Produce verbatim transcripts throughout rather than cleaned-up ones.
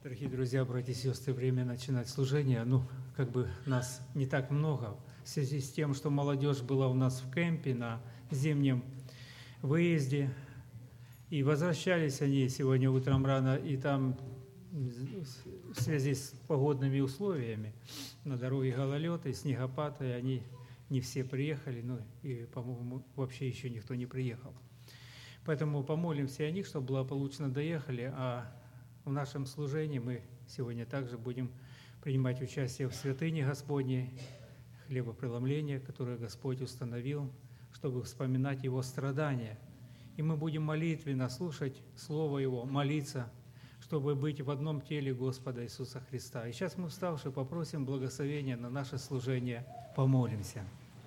Дорогие друзья, братья и сестры, время начинать служение. Ну, как бы нас не так много в связи с тем, что молодежь была у нас в кемпе на зимнем выезде. И возвращались они сегодня утром рано, и там в связи с погодными условиями на дороге гололед и снегопад, и они не все приехали, ну и, по-моему, вообще еще никто не приехал. Поэтому помолимся о них, чтобы благополучно доехали, а в нашем служении мы сегодня также будем принимать участие в святыне Господней, хлебопреломление, которое Господь установил, чтобы вспоминать Его страдания. И мы будем молитвенно слушать Слово Его, молиться, чтобы быть в одном теле Господа Иисуса Христа. И сейчас мы, вставши, попросим благословения на наше служение, помолимся.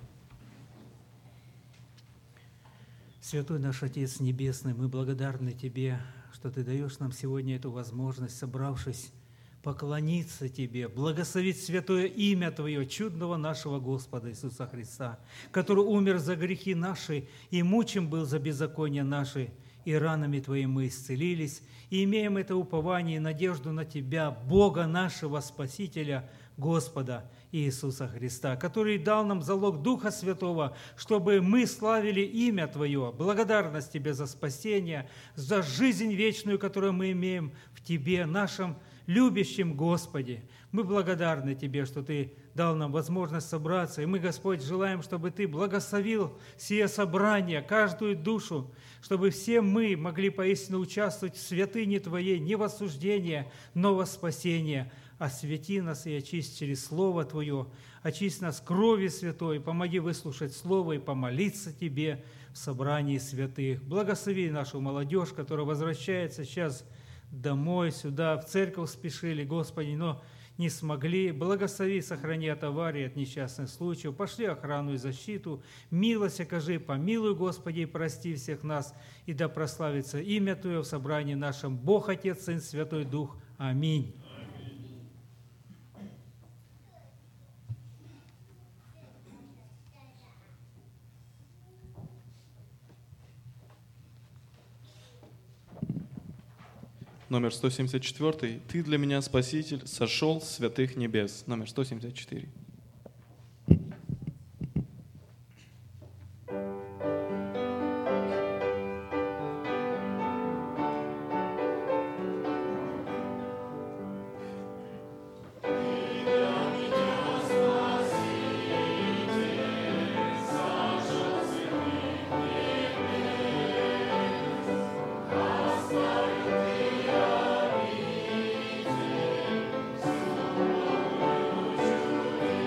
Святой наш Отец Небесный, мы благодарны Тебе, что Ты даешь нам сегодня эту возможность, собравшись, поклониться Тебе, благословить святое имя Твое, чудного нашего Господа Иисуса Христа, который умер за грехи наши и мучим был за беззакония наши, и ранами Твоими мы исцелились, и имеем это упование и надежду на Тебя, Бога нашего Спасителя, Господа Иисуса Христа, который дал нам залог Духа Святого, чтобы мы славили имя Твое. Благодарность Тебе за спасение, за жизнь вечную, которую мы имеем в Тебе, нашем любящем Господе. Мы благодарны Тебе, что Ты дал нам возможность собраться, и мы, Господь, желаем, чтобы Ты благословил сие собрание, каждую душу, чтобы все мы могли поистину участвовать в святыне Твоей, не в осуждении, но во спасении. Освети нас и очисть через Слово Твое, очисть нас кровью Святой, помоги выслушать Слово и помолиться Тебе в собрании святых. Благослови нашу молодежь, которая возвращается сейчас домой, сюда, в церковь спешили, Господи, но не смогли. Благослови, сохрани от аварий, от несчастных случаев. Пошли охрану и защиту. Милость окажи, помилуй, Господи, и прости всех нас. И да прославится имя Твое в собрании нашем. Бог, Отец, Сын, Святой Дух. Аминь. Номер сто семьдесят четыре. «Ты для меня, Спаситель, сошел с святых небес». Номер сто семьдесят четыре. Thank you.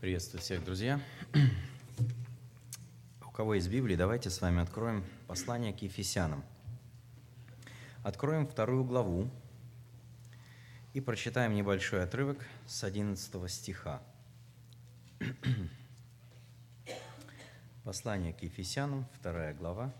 Приветствую всех, друзья. У кого есть Библия, давайте с вами откроем послание к Ефесянам. Откроем вторую главу и прочитаем небольшой отрывок с одиннадцатого стиха. Послание к Ефесянам, вторая глава,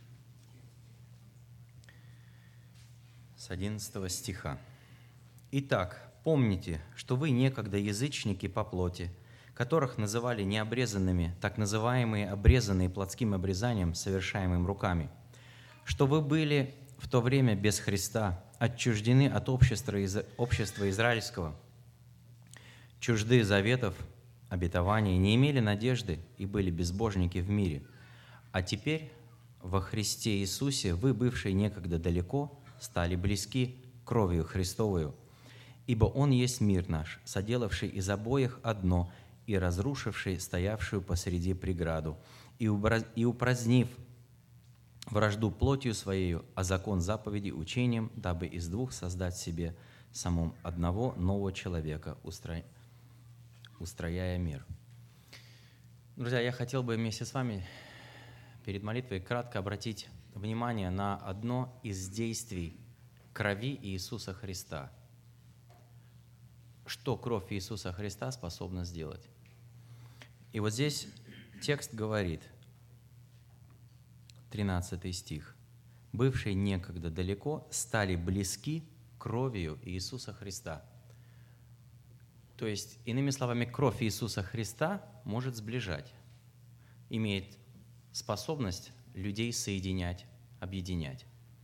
с одиннадцатого стиха. «Итак, помните, что вы некогда язычники по плоти, которых называли необрезанными, так называемые обрезанные плотским обрезанием, совершаемым руками, что вы были в то время без Христа, отчуждены от общества, общества израильского, чужды заветов, обетований, не имели надежды и были безбожники в мире. А теперь во Христе Иисусе вы, бывшие некогда далеко, стали близки кровью Христовою, ибо Он есть мир наш, соделавший из обоих одно и разрушивший стоявшую посреди преграду, и упразднив вражду плотью Своею, а закон заповедей учением, дабы из двух создать себе самом одного нового человека, устрояя мир». Друзья, я хотел бы вместе с вами перед молитвой кратко обратить внимание на одно из действий крови Иисуса Христа. Что кровь Иисуса Христа способна сделать? И вот здесь текст говорит, тринадцатый стих, «Бывшие некогда далеко стали близки кровью Иисуса Христа». То есть, иными словами, кровь Иисуса Христа может сближать, имеет способность людей соединять, объединять.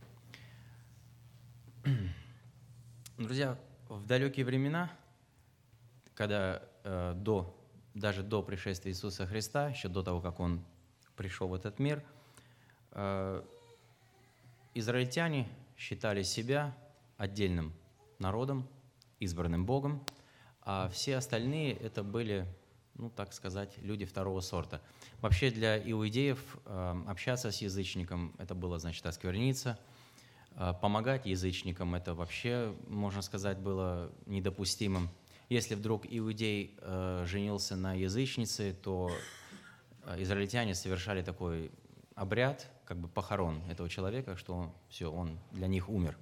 Друзья, в далекие времена, когда э, до, даже до пришествия Иисуса Христа, еще до того, как Он пришел в этот мир, э, израильтяне считали себя отдельным народом, избранным Богом, а все остальные это были, ну, так сказать, люди второго сорта. Вообще для иудеев э, общаться с язычником – это было, значит, оскверниться. Э, помогать язычникам – это вообще, можно сказать, было недопустимым. Если вдруг иудей э, женился на язычнице, то э, израильтяне совершали такой обряд, как бы похорон этого человека, что он, все, он для них умер.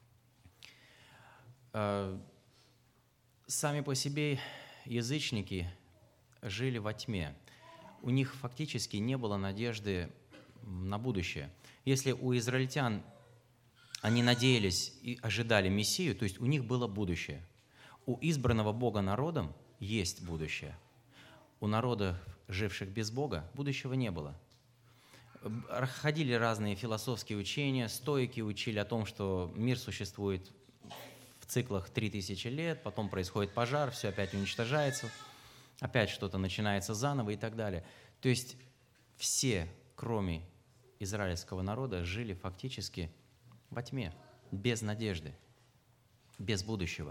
Э, сами по себе язычники жили во тьме. У них фактически не было надежды на будущее. Если у израильтян они надеялись и ожидали Мессию, то есть у них было будущее. У избранного Бога народом есть будущее. У народов, живших без Бога, будущего не было. Ходили разные философские учения, стоики учили о том, что мир существует в циклах три тысячи лет, потом происходит пожар, все опять уничтожается, опять что-то начинается заново и так далее. То есть все, кроме израильского народа, жили фактически во тьме, без надежды, без будущего.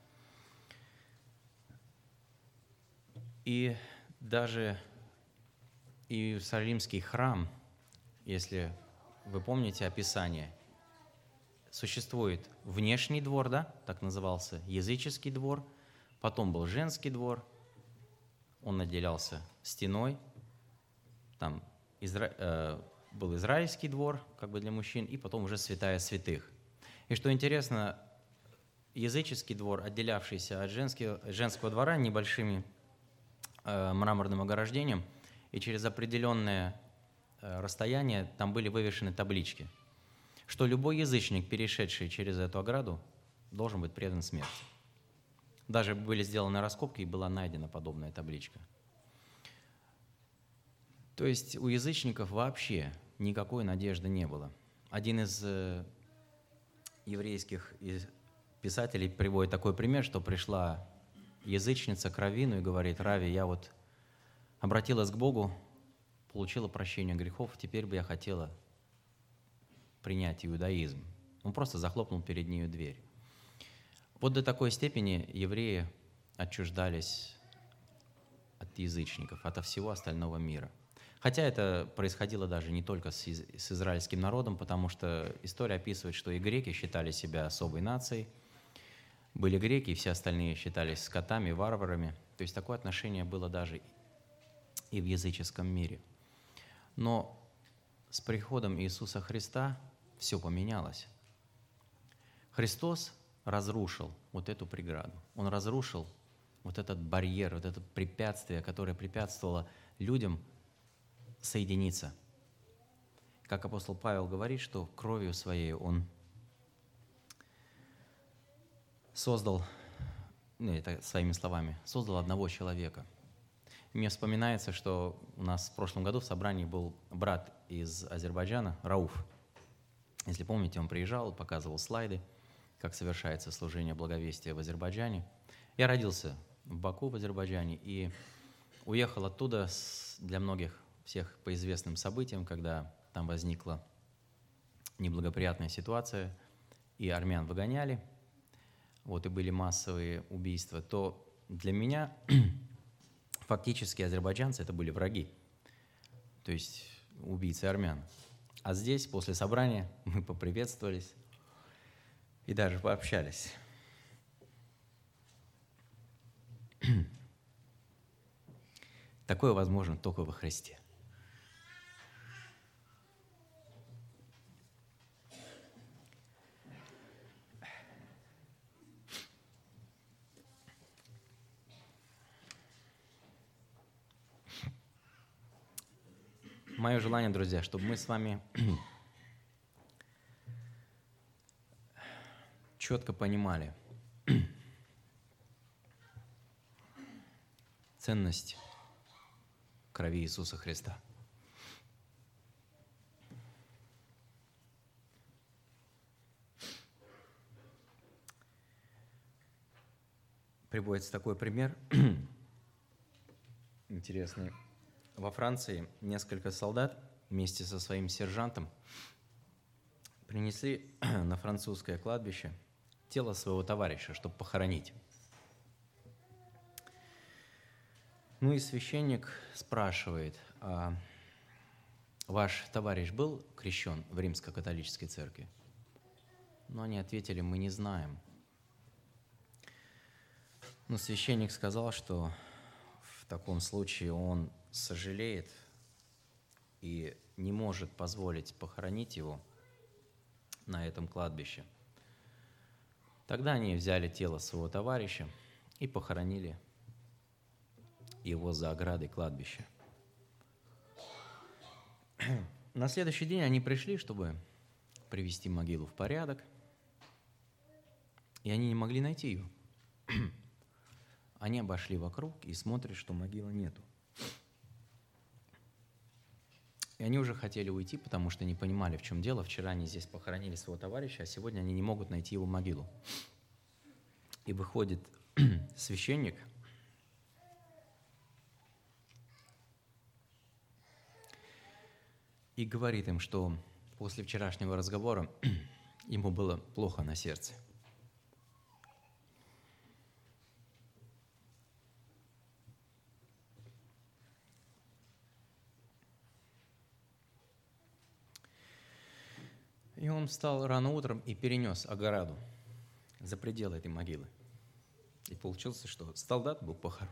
И даже Иерусалимский храм, если вы помните описание, существует внешний двор, да, так назывался, языческий двор, потом был женский двор, он отделялся стеной, там изра... э, был израильский двор, как бы для мужчин, и потом уже святая святых. И что интересно, языческий двор, отделявшийся от женского, женского двора небольшими э, мраморным ограждением, и через определенное э, расстояние там были вывешены таблички, что любой язычник, перешедший через эту ограду, должен быть предан смерти. Даже были сделаны раскопки, и была найдена подобная табличка. То есть у язычников вообще никакой надежды не было. Один из э, еврейских писателей приводит такой пример, что пришла язычница к раввину и говорит: «Рави, я вот обратилась к Богу, получила прощение грехов, теперь бы я хотела принять иудаизм». Он просто захлопнул перед нею дверь. Вот до такой степени евреи отчуждались от язычников, от всего остального мира. Хотя это происходило даже не только с, с израильским народом, потому что история описывает, что и греки считали себя особой нацией. Были греки, и все остальные считались скотами, варварами. То есть такое отношение было даже и в языческом мире. Но с приходом Иисуса Христа все поменялось. Христос разрушил вот эту преграду. Он разрушил вот этот барьер, вот это препятствие, которое препятствовало людям соединиться. Как апостол Павел говорит, что кровью своей Он создал, ну, это своими словами, создал одного человека. Мне вспоминается, что у нас в прошлом году в собрании был брат из Азербайджана, Рауф. Если помните, он приезжал, показывал слайды, как совершается служение благовестия в Азербайджане. Я родился в Баку, в Азербайджане, и уехал оттуда с, для многих всех по известным событиям, когда там возникла неблагоприятная ситуация, и армян выгоняли, вот, и были массовые убийства, то для меня фактически азербайджанцы это были враги, то есть убийцы армян. А здесь, после собрания, мы поприветствовались и даже пообщались. Такое возможно только во Христе. Мое желание, друзья, чтобы мы с вами четко понимали ценность крови Иисуса Христа. Приводится такой пример интересный. Во Франции несколько солдат вместе со своим сержантом принесли на французское кладбище тело своего товарища, чтобы похоронить. Ну и священник спрашивает: а ваш товарищ был крещен в римско-католической церкви? Но они ответили: мы не знаем. Но священник сказал, что в таком случае он сожалеет и не может позволить похоронить его на этом кладбище. Тогда они взяли тело своего товарища и похоронили его за оградой кладбища. На следующий день они пришли, чтобы привести могилу в порядок, и они не могли найти ее. Они обошли вокруг и смотрят, что могилы нету. И они уже хотели уйти, потому что не понимали, в чем дело. Вчера они здесь похоронили своего товарища, а сегодня они не могут найти его могилу. И выходит священник и говорит им, что после вчерашнего разговора ему было плохо на сердце. И он встал рано утром и перенес ограду за пределы этой могилы. И получилось, что солдат был похоронен.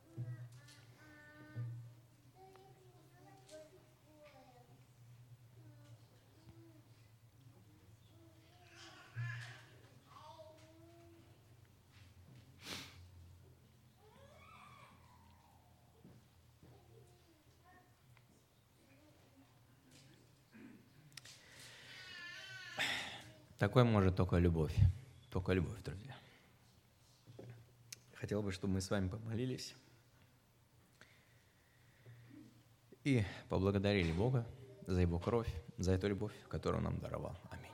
Такое может только любовь. Только любовь, друзья. Хотел бы, чтобы мы с вами помолились и поблагодарили Бога за Его кровь, за эту любовь, которую Он нам даровал. Аминь.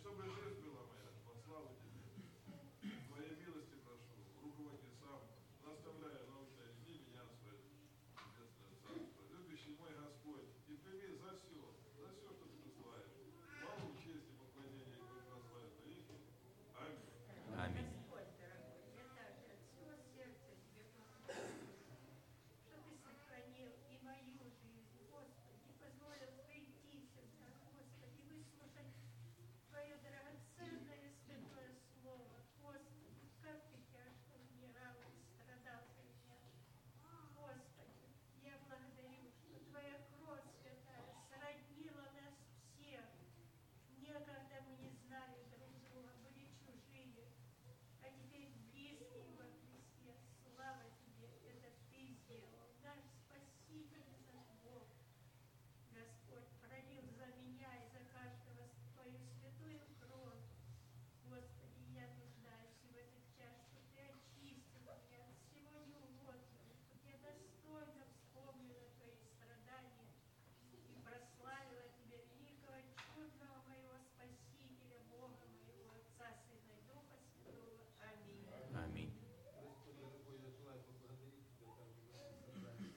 чтобы жизнь была моя, по славу Тебе. Твоей милости прошу, руководи сам, наставляя, научай, веди меня в свое небесное царство. Любящий мой Господь, и прими за все, за все, что Ты посылаешь. Славу, честь и поклонение, и прославит Твоих. Аминь. Аминь. Господь, дорогой, я также от всего сердца Тебе благодарю, что Ты сохранил и мою жизнь, Господи, и позволил прийти сюда, Господи, выслушать Твое драгоценное святое слово. Господи, как Ты тяжко умирал и страдал за меня. Господи, я благодарю, что Твоя кровь святая сроднила нас всех. Некогда мы не знали друг друга, были чужие, а теперь близкие во Христе. Слава Тебе, это Ты сделал, наш Спаситель, наш Бог. Господь пролил за меня и за каждого Твою святую кровь. Господи, я нуждаюсь в этот час, что Ты очистил меня от всего неугодного, чтобы я достойно вспомнила Твои страдания и прославила Тебя, великого, чудного моего Спасителя, Бога моего, Отца, Сына и Духа Святого. Аминь. Аминь. Господи, дорогой, я желаю поблагодарить Тебя также в этом собрании,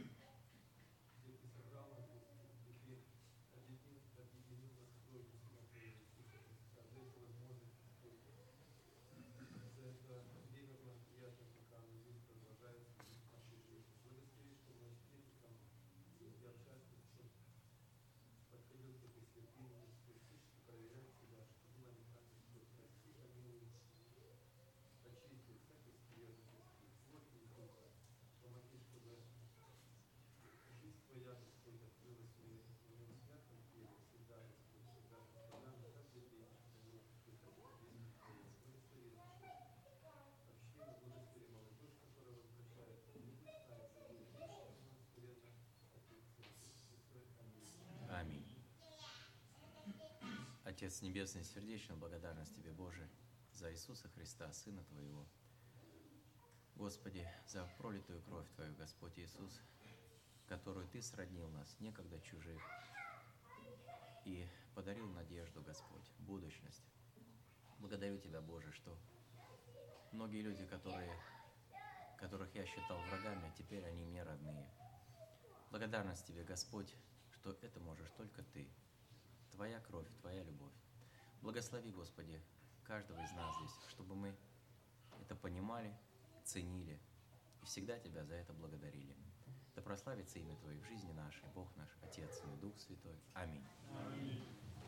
где Ты собрал нас, Господи, где Ты объединил, объединил нас кровью Сына Твоего Иисуса Христа, за эту возможность, Господи, за это время благоприятное, пока оно здесь продолжается в нашей жизни. Благослови, что мы встретили там, где общаться, чтобы подходил к этой святыне, спуститься, проверять себя, чтобы было не так, Господь, прости, помилуй, очисти всякой скверны, Господи, плоть и духа. Помоги, чтобы жизнь Твоя, Господь, открылась в моем святом теле всегда, Господь, всегда постоянно, каждый день, чтобы приходить в жизнь Твою. Благослови наше общение, благослови молодежь, которая возвращается, не пусть станет забудет, скверно, Отец Святой. Аминь. Аминь. Отец Небесный, сердечная благодарность Тебе, Боже, за Иисуса Христа, Сына Твоего. Господи, за пролитую кровь Твою, Господь Иисус, которую Ты сроднил нас, некогда чужих, и подарил надежду, Господь, будущность. Благодарю Тебя, Боже, что многие люди, которые, которых я считал врагами, теперь они мне родные. Благодарность Тебе, Господь, что это можешь только Ты. Твоя кровь, Твоя любовь. Благослови, Господи, каждого из нас здесь, чтобы мы это понимали, ценили и всегда Тебя за это благодарили. Да прославится имя Твое в жизни нашей, Бог наш, Отец и Дух Святой. Аминь. Аминь.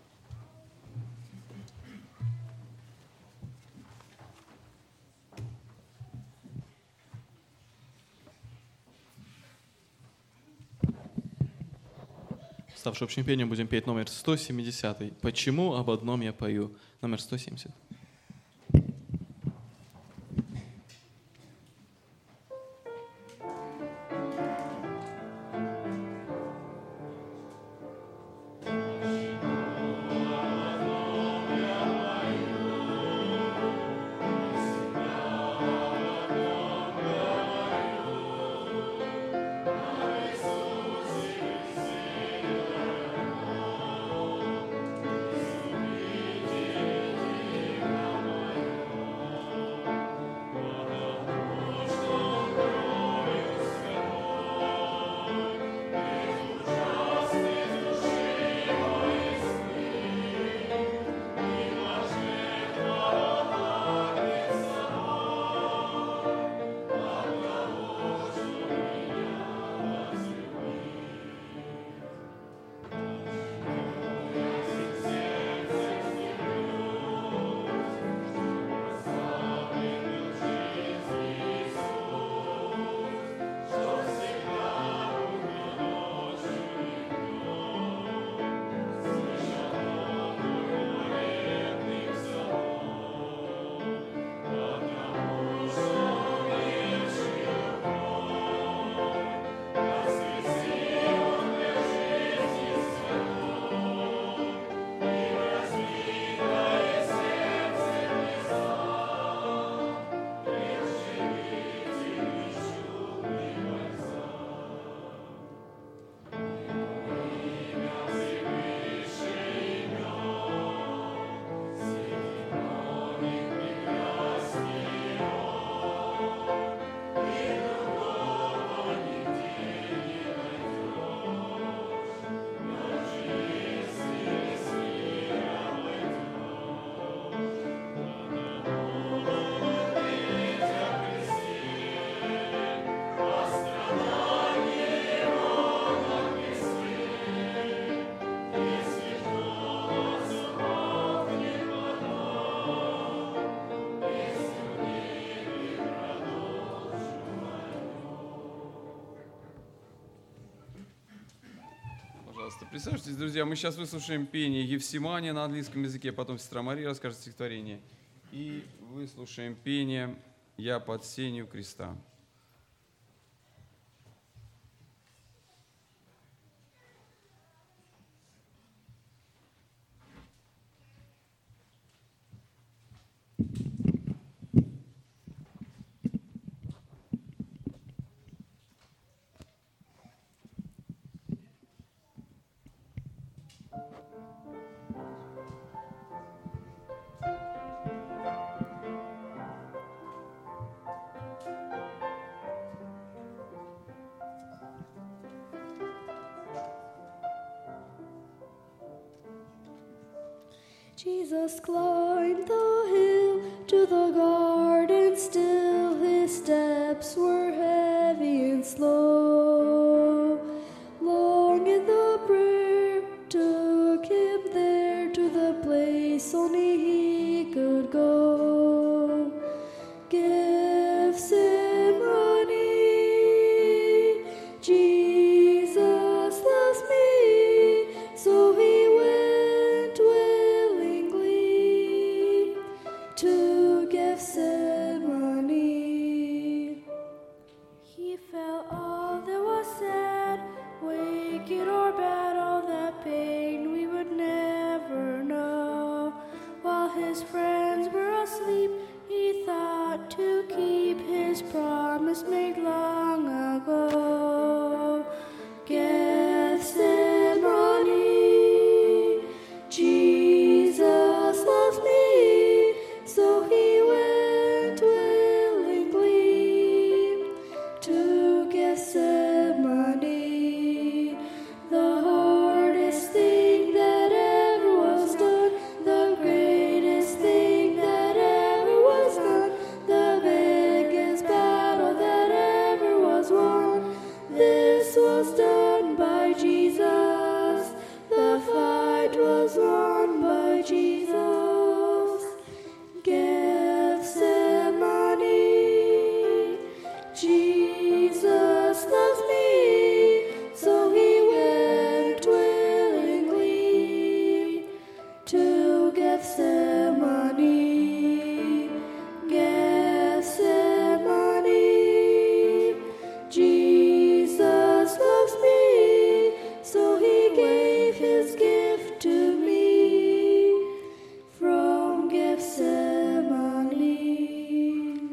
Ставши общим пением, будем петь номер сто семьдесят. «Почему об одном я пою?» Номер сто семьдесят. Аминь. Присаживайтесь, друзья, мы сейчас выслушаем пение Евсимания на английском языке, потом сестра Мария расскажет стихотворение. И выслушаем пение «Я под сенью креста». Jesus climbed the hill to the garden still. His steps were heavy and slow. Long in the prayer took him there to the place only he could go. Gethsemane, Jesus loves me, so he went willingly to Gethsemane. He felt all that was sad, wicked or bad, all that pain we would never know. While his friends were asleep, he thought to keep his promise made long ago. Gethsemane, Jesus loves me, so he went willingly to Gethsemane. The hardest thing that ever was done, the greatest thing that ever was done, the biggest battle that ever was won. This was done by Jesus. The fight was won by Jesus. Gethsemane, Jesus loves me, so he went willingly to Gethsemane. Gethsemane, Jesus loves me, so he gave his gift to me from Gethsemane.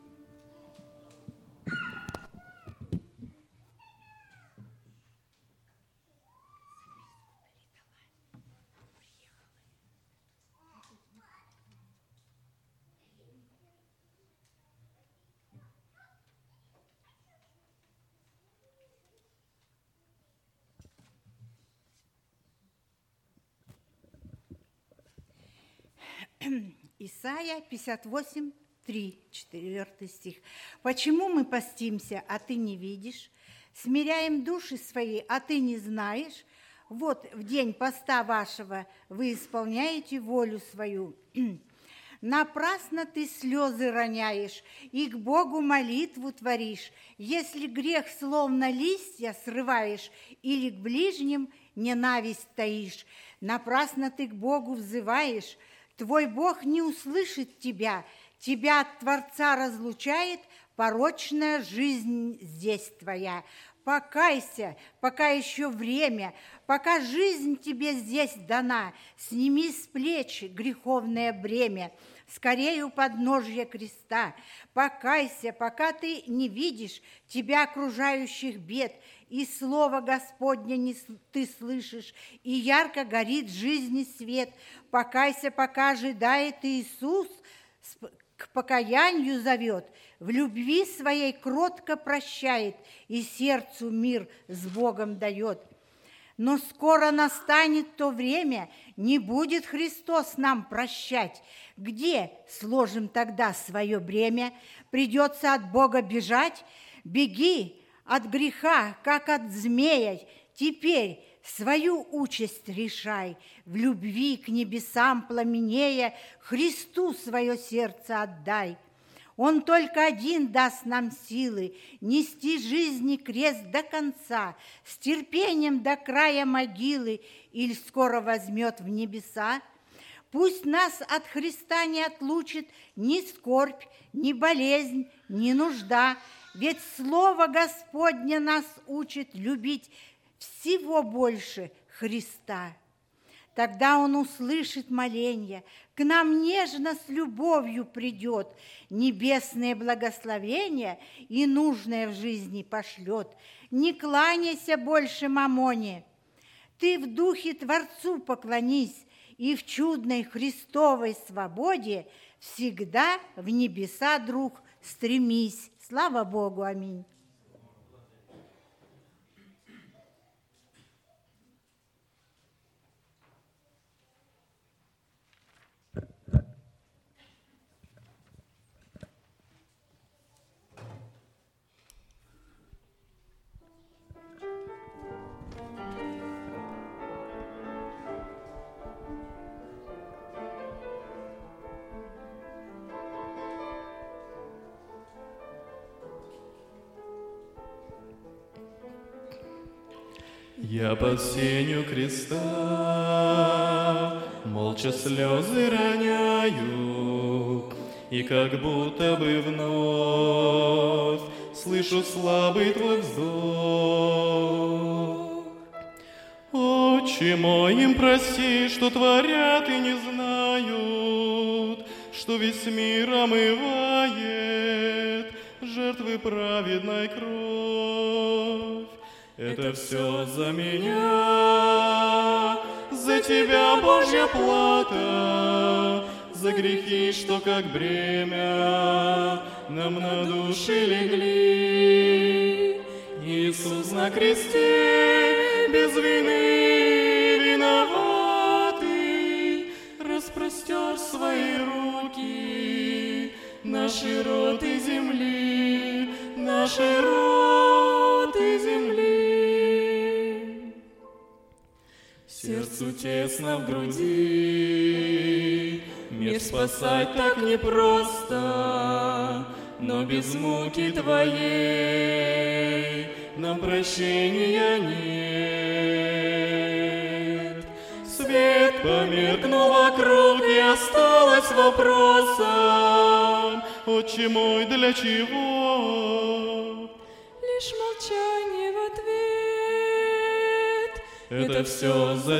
Исайя пятьдесят восемь, три, четвёртый стих. «Почему мы постимся, а ты не видишь? Смиряем души свои, а ты не знаешь? Вот в день поста вашего вы исполняете волю свою. Напрасно ты слезы роняешь и к Богу молитву творишь, если грех словно листья срываешь или к ближним ненависть таишь. Напрасно ты к Богу взываешь, твой Бог не услышит тебя, тебя от Творца разлучает порочная жизнь здесь твоя. Покайся, пока еще время, пока жизнь тебе здесь дана, сними с плеч греховное бремя, скорее у подножья креста. Покайся, пока ты не видишь тебя окружающих бед, и слово Господне не ты слышишь, и ярко горит жизни свет. Покайся, пока ожидает Иисус, к покаянию зовет, в любви своей кротко прощает и сердцу мир с Богом дает. Но скоро настанет то время, не будет Христос нам прощать. Где сложим тогда свое бремя? Придется от Бога бежать? Беги от греха, как от змея. Теперь свою участь решай, в любви к небесам пламенея, Христу свое сердце отдай. Он только один даст нам силы нести жизни крест до конца, с терпением до края могилы, или скоро возьмет в небеса. Пусть нас от Христа не отлучит ни скорбь, ни болезнь, ни нужда, ведь Слово Господне нас учит любить всего больше Христа. Тогда Он услышит моления, к нам нежно с любовью придет, небесные благословения и нужное в жизни пошлет. Не кланяйся больше мамоне, ты в духе Творцу поклонись, и в чудной Христовой свободе всегда в небеса, друг, стремись. Слава Богу, аминь. Я под сенью креста молча слезы роняю, и как будто бы вновь слышу слабый твой вздох. Отче мой, им прости, что творят и не знают, что весь мир омывает жертвы праведной кровь. Это все за меня, за тебя, Божья плата, за грехи, что как бремя нам на души легли. Иисус на кресте без вины виноватый распростер свои руки на широты земли, на широты земли. Сердцу тесно в груди, мир спасать так непросто, но без муки Твоей нам прощения нет. Свет померкнул вокруг, и осталось вопросом: Отче мой, для чего? Лишь молчание в ответ. Это все за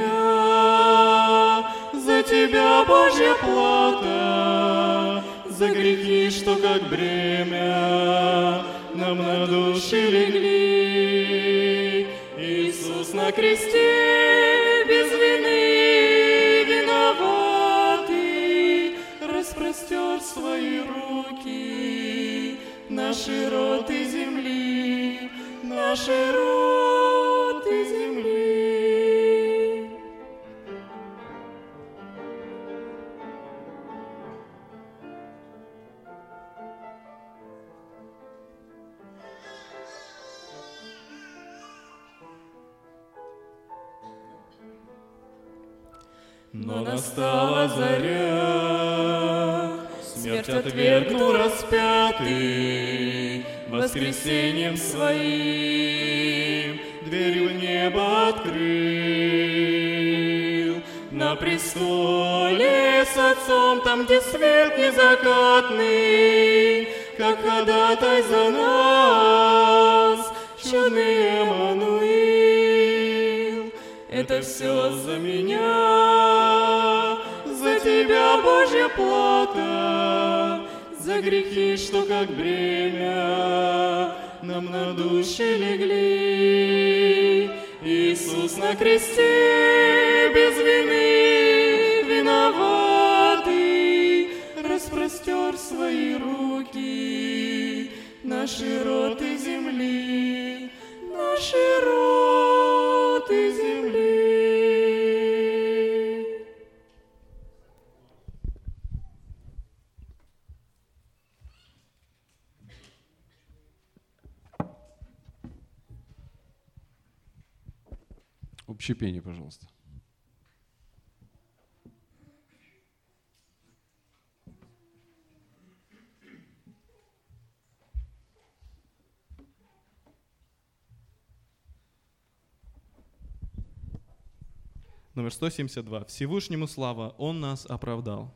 Тебя, за Тебя, Божья плата, за грехи, что как бремя нам на души легли. Иисус на кресте без вины виноватый распростер свои руки на широты земли, на широты земли. Но настала заря, смерть отвергнул распятый, воскресением своим дверь в небо открыл. На престоле с Отцом, там, где свет незакатный, как ходатай за нас, чудный Эммануил. Это все за меня, за Тебя, Божья плата, за грехи, что как бремя нам на души легли. Иисус на кресте без вины виноватый распростер свои руки на широты земли, на широты земли. Общепение, пожалуйста. Номер сто семьдесят два. Всевышнему слава, Он нас оправдал.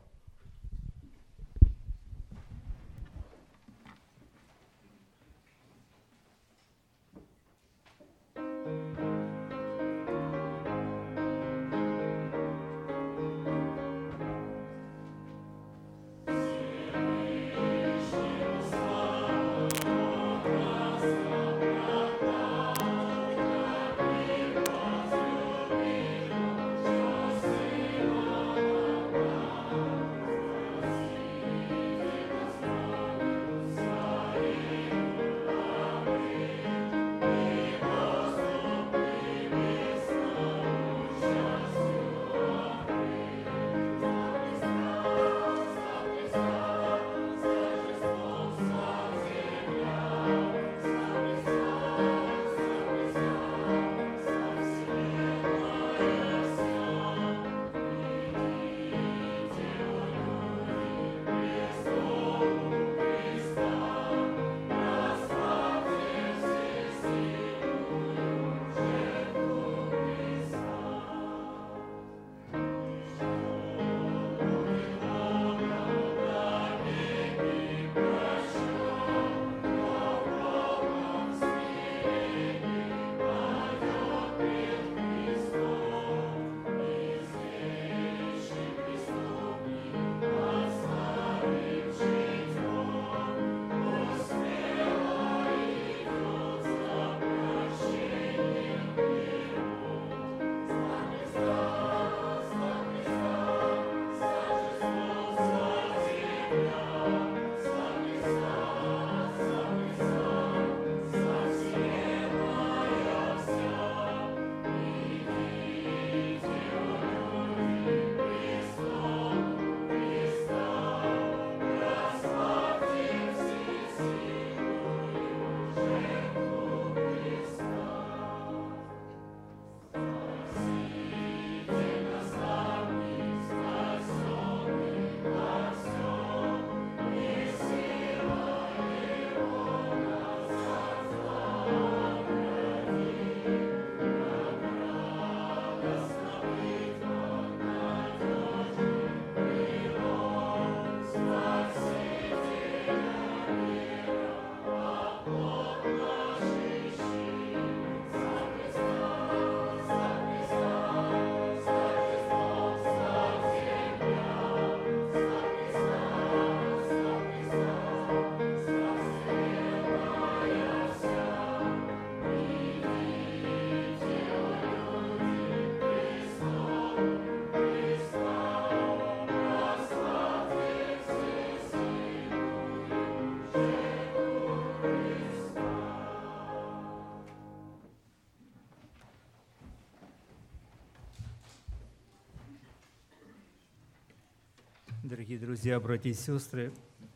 Дорогие друзья, братья и сестры,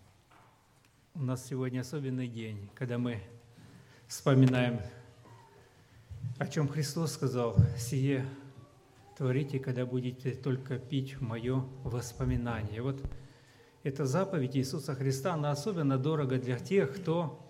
у нас сегодня особенный день, когда мы вспоминаем, о чем Христос сказал: «Сие творите, когда будете только пить в мое воспоминание». Вот эта заповедь Иисуса Христа, она особенно дорога для тех, кто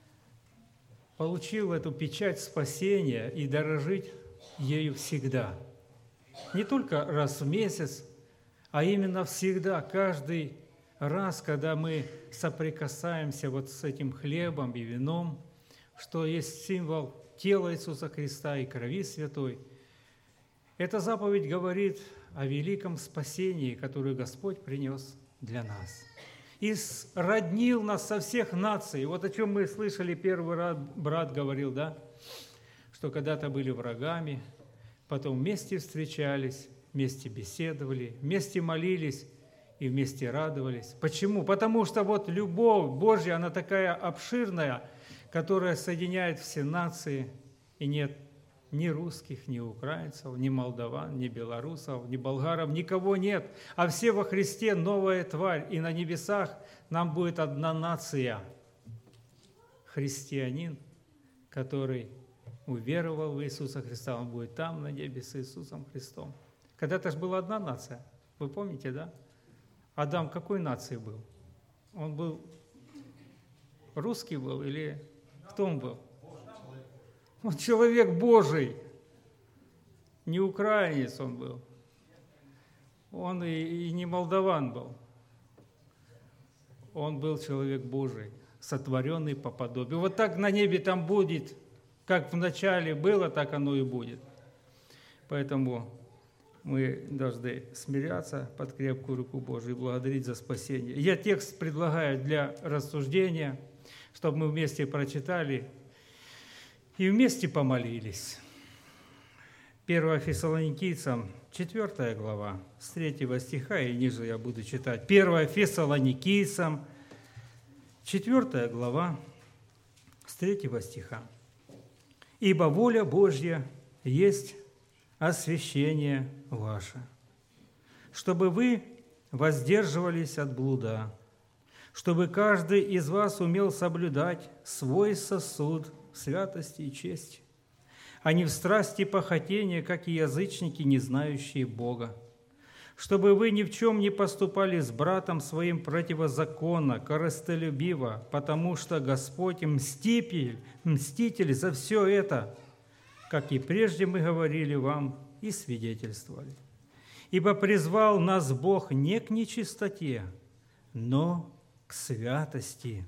получил эту печать спасения и дорожить ею всегда. Не только раз в месяц, а именно всегда, каждый раз, когда мы соприкасаемся вот с этим хлебом и вином, что есть символ тела Иисуса Христа и крови Святой. Эта заповедь говорит о великом спасении, которое Господь принес для нас. И роднил нас со всех наций. Вот о чем мы слышали, первый раз брат говорил, да? Что когда-то были врагами, потом вместе встречались, вместе беседовали, вместе молились и вместе радовались. Почему? Потому что вот любовь Божья, она такая обширная, которая соединяет все нации, и нет ни русских, ни украинцев, ни молдаван, ни белорусов, ни болгаров, никого нет, а все во Христе новая тварь, и на небесах нам будет одна нация – христианин, который уверовал в Иисуса Христа, он будет там, на небе, с Иисусом Христом. Когда-то же была одна нация, вы помните, да? Адам какой нации был? Он был русский был или кто он был? Он человек Божий. не украинец он был, он и, и не молдаван был. Он был человек Божий, сотворенный по подобию. Вот так на небе там будет, как вначале было, так оно и будет. Поэтому мы должны смиряться под крепкую руку Божию и благодарить за спасение. Я текст предлагаю для рассуждения, чтобы мы вместе прочитали и вместе помолились. первое Фессалоникийцам, четвёртая глава, с третьего стиха и ниже я буду читать. первое Фессалоникийцам, четвёртая глава, с третьего стиха. «Ибо воля Божья есть освящение ваше, чтобы вы воздерживались от блуда, чтобы каждый из вас умел соблюдать свой сосуд святости и чести, а не в страсти похотения, как и язычники, не знающие Бога, чтобы вы ни в чем не поступали с братом своим противозаконно, корыстолюбиво, потому что Господь мститель, мститель за все это, как и прежде мы говорили вам и свидетельствовали. Ибо призвал нас Бог не к нечистоте, но к святости.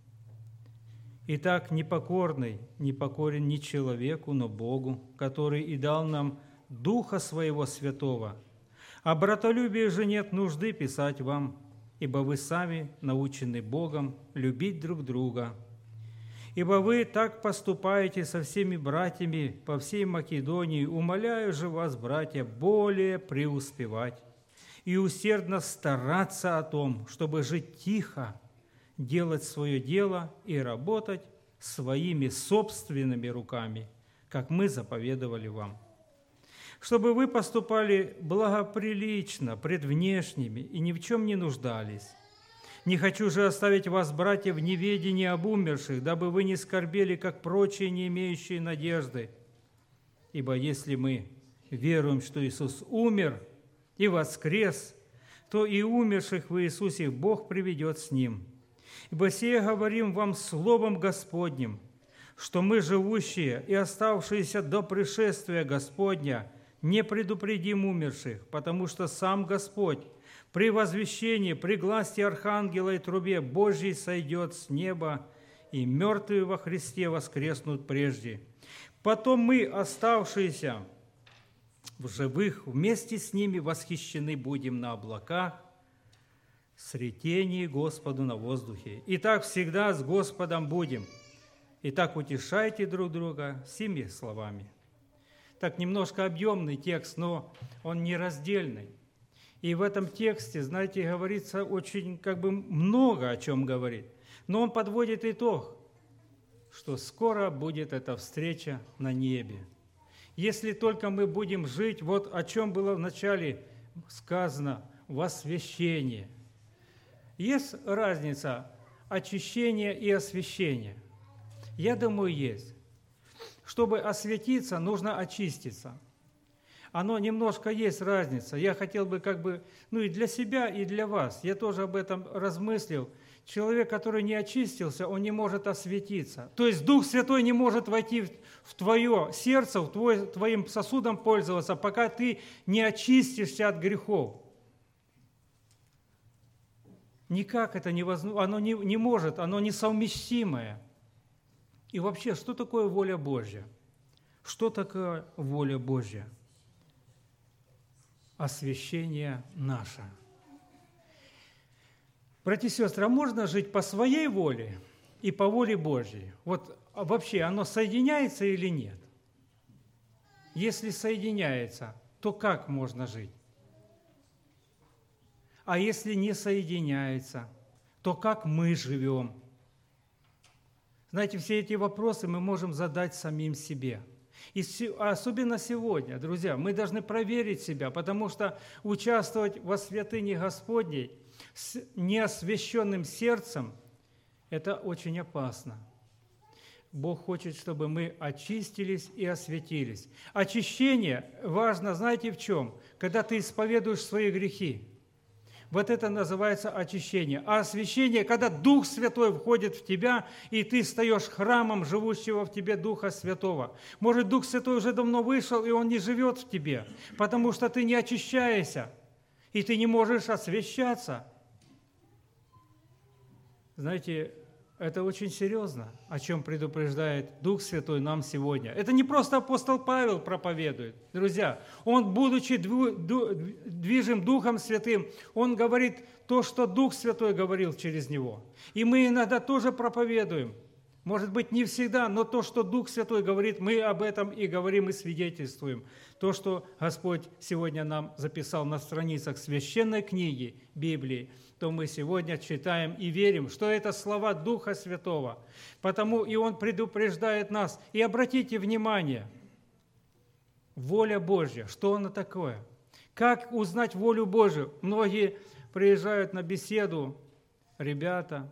Итак, непокорный, не покорен не человеку, но Богу, который и дал нам Духа Своего Святого. О братолюбии же нет нужды писать вам, ибо вы сами научены Богом любить друг друга. Ибо вы так поступаете со всеми братьями по всей Македонии. Умоляю же вас, братья, более преуспевать и усердно стараться о том, чтобы жить тихо, делать свое дело и работать своими собственными руками, как мы заповедовали вам. Чтобы вы поступали благоприлично пред внешними и ни в чем не нуждались. Не хочу же оставить вас, братья, в неведении об умерших, дабы вы не скорбели, как прочие, не имеющие надежды. Ибо если мы веруем, что Иисус умер и воскрес, то и умерших в Иисусе Бог приведет с Ним. Ибо сие говорим вам словом Господним, что мы, живущие и оставшиеся до пришествия Господня, не предупредим умерших, потому что сам Господь при возвещении, при гласе архангела и трубе Божьей сойдет с неба, и мертвые во Христе воскреснут прежде. Потом мы, оставшиеся в живых, вместе с ними восхищены будем на облаках, сретении Господу на воздухе. И так всегда с Господом будем. Итак, утешайте друг друга сими словами». Так, немножко объемный текст, но он нераздельный. И в этом тексте, знаете, говорится очень как бы много о чем говорит. Но он подводит итог, что скоро будет эта встреча на небе. Если только мы будем жить, вот о чем было вначале сказано, в освящении. Есть разница очищения и освящения? Я думаю, есть. Чтобы освятиться, нужно очиститься. Оно немножко есть разница. Я хотел бы как бы, ну и для себя, и для вас, я тоже об этом размыслил. Человек, который не очистился, он не может освятиться. То есть Дух Святой не может войти в, в твое сердце, в твой, твоим сосудом пользоваться, пока ты не очистишься от грехов. Никак это невозможно, оно не, не может, оно несовместимое. И вообще, что такое воля Божья? Что такое воля Божья? Освящение наше. Братья и сестры, а можно жить по своей воле и по воле Божьей? Вот вообще оно соединяется или нет? Если соединяется, то как можно жить? А если не соединяется, то как мы живем? Знаете, все эти вопросы мы можем задать самим себе. И особенно сегодня, друзья, мы должны проверить себя, потому что участвовать во святыне Господней с неосвященным сердцем – это очень опасно. Бог хочет, чтобы мы очистились и освятились. Очищение важно, знаете, в чем? Когда ты исповедуешь свои грехи. Вот это называется очищение. А освящение, когда Дух Святой входит в тебя, и ты стаешь храмом живущего в тебе Духа Святого. Может, Дух Святой уже давно вышел, и Он не живет в тебе, потому что ты не очищаешься, и ты не можешь освящаться. Знаете, это очень серьезно, о чем предупреждает Дух Святой нам сегодня. Это не просто апостол Павел проповедует. Друзья, он, будучи движим Духом Святым, он говорит то, что Дух Святой говорил через него. И мы иногда тоже проповедуем. Может быть, не всегда, но то, что Дух Святой говорит, мы об этом и говорим, и свидетельствуем. То, что Господь сегодня нам записал на страницах священной книги Библии, то мы сегодня читаем и верим, что это слова Духа Святого. Потому и Он предупреждает нас. И обратите внимание, воля Божья, что она такое? Как узнать волю Божью? Многие приезжают на беседу, ребята,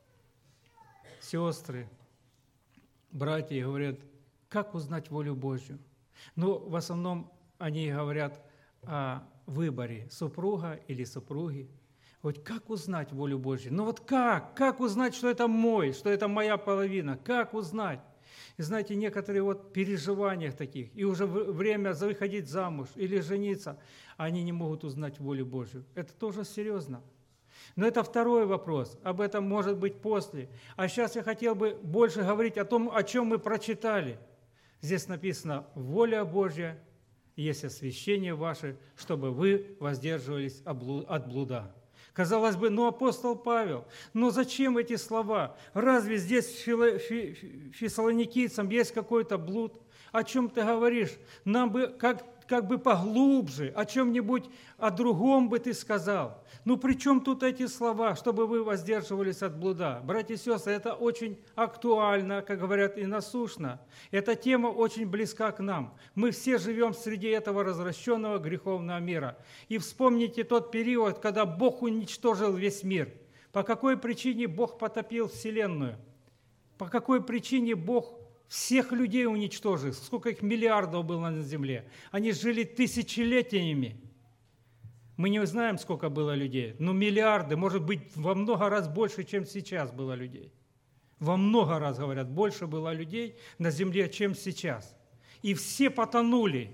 сестры, братья, и говорят, как узнать волю Божью? Ну, в основном они говорят о выборе супруга или супруги. Вот как узнать волю Божью? Ну вот как? Как узнать, что это мой, что это моя половина? Как узнать? И знаете, некоторые вот в переживаниях таких, и уже время выходить замуж или жениться, они не могут узнать волю Божью. Это тоже серьезно. Но это второй вопрос. Об этом может быть после. А сейчас я хотел бы больше говорить о том, о чем мы прочитали. Здесь написано «Воля Божья есть освящение ваше, чтобы вы воздерживались от блуда». Казалось бы, ну апостол Павел, но зачем эти слова? Разве здесь фессалоникийцам есть какой-то блуд? О чем ты говоришь? Нам бы как, как бы поглубже, о чем-нибудь о другом бы ты сказал. Ну при чем тут эти слова, чтобы вы воздерживались от блуда? Братья и сестры, это очень актуально, как говорят, и насущно. Эта тема очень близка к нам. Мы все живем среди этого развращенного греховного мира. И вспомните тот период, когда Бог уничтожил весь мир. По какой причине Бог потопил Вселенную? По какой причине Бог всех людей уничтожил? Сколько их миллиардов было на земле? Они жили тысячелетиями. Мы не знаем, сколько было людей, но миллиарды, может быть, во много раз больше, чем сейчас было людей. Во много раз, говорят, больше было людей на земле, чем сейчас. И все потонули.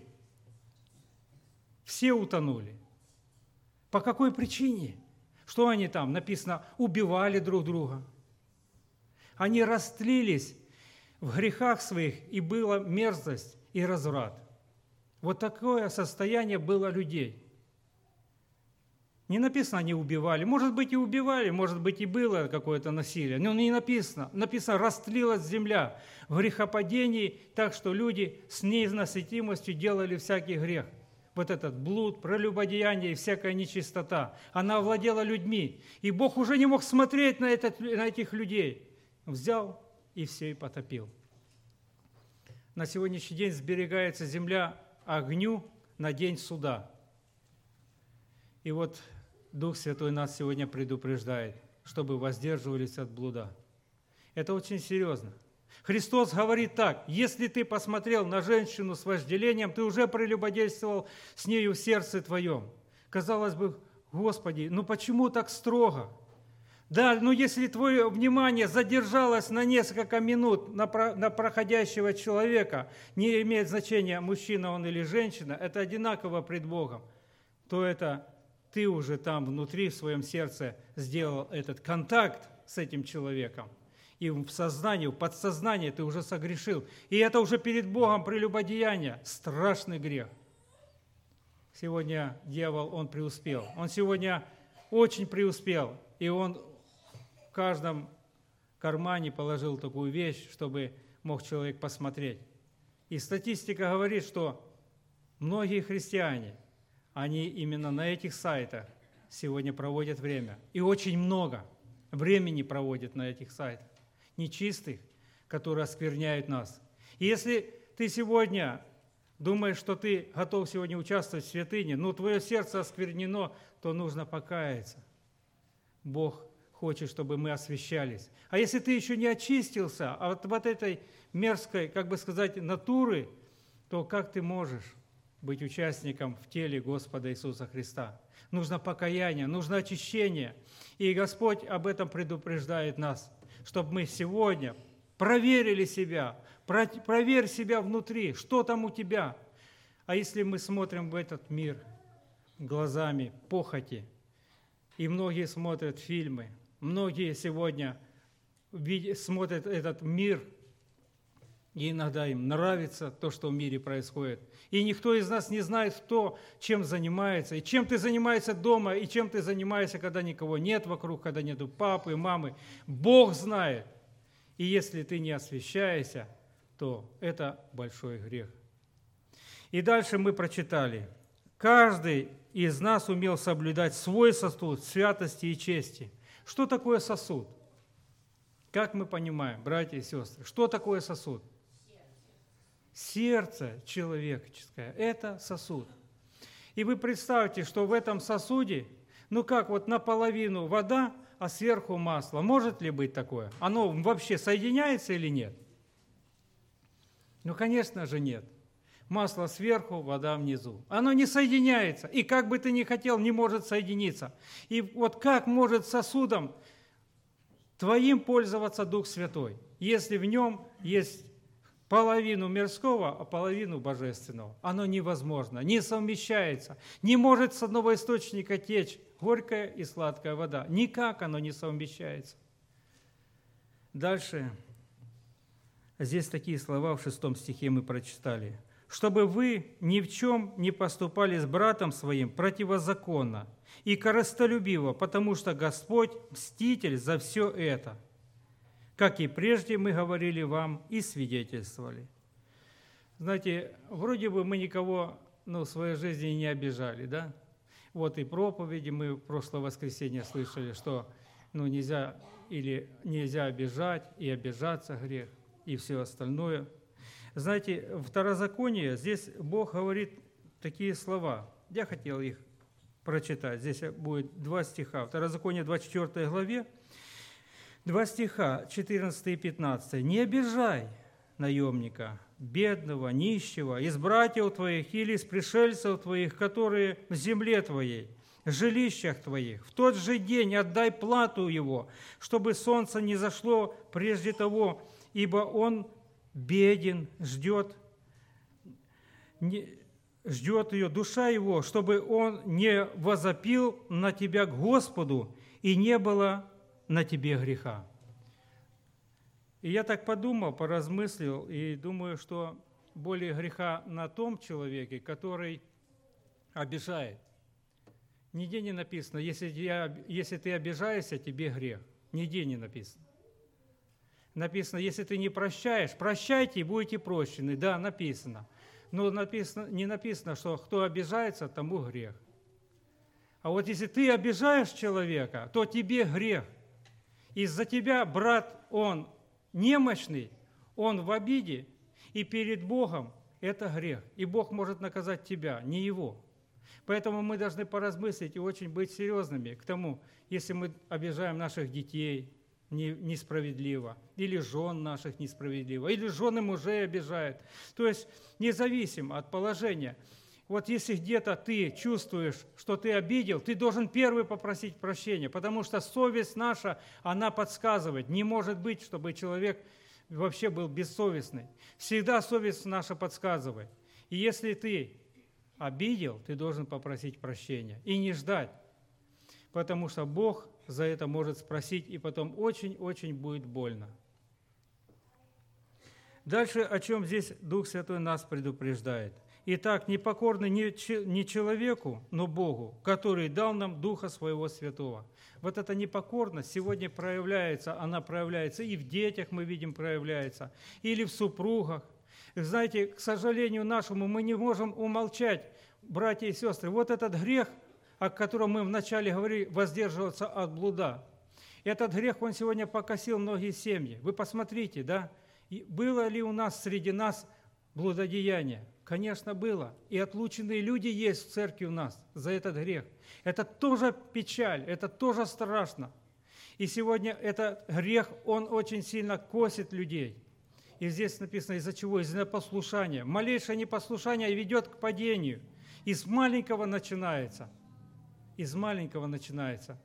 Все утонули. По какой причине? Что они там? Написано, убивали друг друга. Они растлились в грехах своих, и была мерзость и разврат. Вот такое состояние было людей. Не написано, они убивали. Может быть, и убивали, может быть, и было какое-то насилие. Но не написано. Написано, растлилась земля в грехопадении, так что люди с ненасытимостью делали всякий грех. Вот этот блуд, прелюбодеяние и всякая нечистота. Она овладела людьми. И Бог уже не мог смотреть на, этот, на этих людей. Взял и все и потопил. На сегодняшний день сберегается земля огню на день суда. И вот Дух Святой нас сегодня предупреждает, чтобы воздерживались от блуда. Это очень серьезно. Христос говорит так: если ты посмотрел на женщину с вожделением, ты уже прелюбодействовал с нею в сердце твоем. Казалось бы, Господи, ну почему так строго? Да, но если твое внимание задержалось на несколько минут на, про, на проходящего человека, не имеет значения, мужчина он или женщина, это одинаково пред Богом, то это ты уже там внутри в своем сердце сделал этот контакт с этим человеком. И в сознании, в подсознании ты уже согрешил. И это уже перед Богом прелюбодеяние, страшный грех. Сегодня дьявол, он преуспел. Он сегодня очень преуспел. И он в каждом кармане положил такую вещь, чтобы мог человек посмотреть. И статистика говорит, что многие христиане, они именно на этих сайтах сегодня проводят время. И очень много времени проводят на этих сайтах. Нечистых, которые оскверняют нас. И если ты сегодня думаешь, что ты готов сегодня участвовать в святыне, но твое сердце осквернено, то нужно покаяться. Бог хочет, чтобы мы освящались. А если ты еще не очистился от вот этой мерзкой, как бы сказать, натуры, то как ты можешь быть участником в теле Господа Иисуса Христа. Нужно покаяние, нужно очищение. И Господь об этом предупреждает нас, чтобы мы сегодня проверили себя, проверь себя внутри, что там у тебя. А если мы смотрим в этот мир глазами похоти, и многие смотрят фильмы, многие сегодня смотрят этот мир, и иногда им нравится то, что в мире происходит. И никто из нас не знает, кто чем занимается, и чем ты занимаешься дома, и чем ты занимаешься, когда никого нет вокруг, когда нету папы, мамы. Бог знает. И если ты не освящаешься, то это большой грех. И дальше мы прочитали. Каждый из нас умел соблюдать свой сосуд святости и чести. Что такое сосуд? Как мы понимаем, братья и сестры, что такое сосуд? Сердце человеческое – это сосуд. И вы представьте, что в этом сосуде, ну как вот наполовину вода, а сверху масло. Может ли быть такое? Оно вообще соединяется или нет? Ну, конечно же, нет. Масло сверху, вода внизу. Оно не соединяется. И как бы ты ни хотел, не может соединиться. И вот как может сосудом твоим пользоваться Дух Святой, если в нем есть половину мирского, а половину божественного? Оно невозможно, не совмещается. Не может с одного источника течь горькая и сладкая вода. Никак оно не совмещается. Дальше. Здесь такие слова в шестом стихе мы прочитали. «Чтобы вы ни в чем не поступали с братом своим противозаконно и корыстолюбиво, потому что Господь мститель за все это, как и прежде мы говорили вам и свидетельствовали». Знаете, вроде бы мы никого ну, в своей жизни не обижали, да? Вот и проповеди мы в прошлое воскресенье слышали, что ну, нельзя или нельзя обижать, и обижаться грех, и все остальное. Знаете, в Второзаконии здесь Бог говорит такие слова. Я хотел их прочитать. Здесь будет два стиха. Второзаконие, двадцать четвёртой главе, два стиха, четырнадцатый и пятнадцатый. «Не обижай наемника, бедного, нищего, из братьев твоих или из пришельцев твоих, которые в земле твоей, в жилищах твоих. В тот же день отдай плату его, чтобы солнце не зашло прежде того, ибо он беден, ждет, не, ждет ее душа его, чтобы он не возопил на тебя к Господу, и не было на тебе греха». И я так подумал, поразмыслил, и думаю, что более греха на том человеке, который обижает. Нигде не написано, если, я, если ты обижаешься, тебе грех. Нигде не написано. Написано, если ты не прощаешь, прощайте и будете прощены. Да, написано. Но написано, не написано, что кто обижается, тому грех. А вот если ты обижаешь человека, то тебе грех. Из-за тебя, брат, он немощный, он в обиде, и перед Богом это грех. И Бог может наказать тебя, не его. Поэтому мы должны поразмыслить и очень быть серьезными к тому, если мы обижаем наших детей несправедливо, или жен наших несправедливо, или жены мужей обижают. То есть независимо от положения. Вот если где-то ты чувствуешь, что ты обидел, ты должен первый попросить прощения, потому что совесть наша, она подсказывает. Не может быть, чтобы человек вообще был бессовестный. Всегда совесть наша подсказывает. И если ты обидел, ты должен попросить прощения и не ждать, потому что Бог за это может спросить, и потом очень-очень будет больно. Дальше, о чем здесь Дух Святой нас предупреждает. «Итак, непокорны не человеку, но Богу, который дал нам Духа Своего Святого». Вот эта непокорность сегодня проявляется, она проявляется и в детях, мы видим, проявляется, или в супругах. Знаете, к сожалению нашему, мы не можем умолчать, братья и сестры, вот этот грех, о котором мы вначале говорили, воздерживаться от блуда. Этот грех, он сегодня покосил многие семьи. Вы посмотрите, да, было ли у нас среди нас блудодеяние? Конечно, было. И отлученные люди есть в церкви у нас за этот грех. Это тоже печаль, это тоже страшно. И сегодня этот грех, он очень сильно косит людей. И здесь написано, из-за чего? Из-за непослушания. Малейшее непослушание ведет к падению. Из маленького начинается. Из маленького начинается.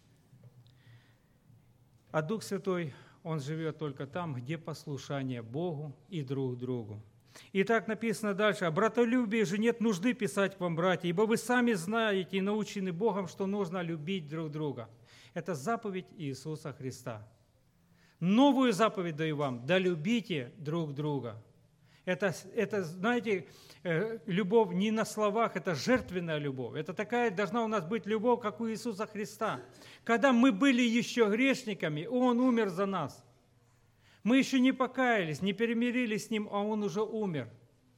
А Дух Святой, Он живет только там, где послушание Богу и друг другу. И так написано дальше. «О братолюбии же нет нужды писать вам, братья, ибо вы сами знаете и научены Богом, что нужно любить друг друга». Это заповедь Иисуса Христа. Новую заповедь даю вам, да любите друг друга. Это, это, знаете, любовь не на словах, это жертвенная любовь. Это такая должна у нас быть любовь, как у Иисуса Христа. Когда мы были еще грешниками, Он умер за нас. Мы еще не покаялись, не перемирились с Ним, а Он уже умер.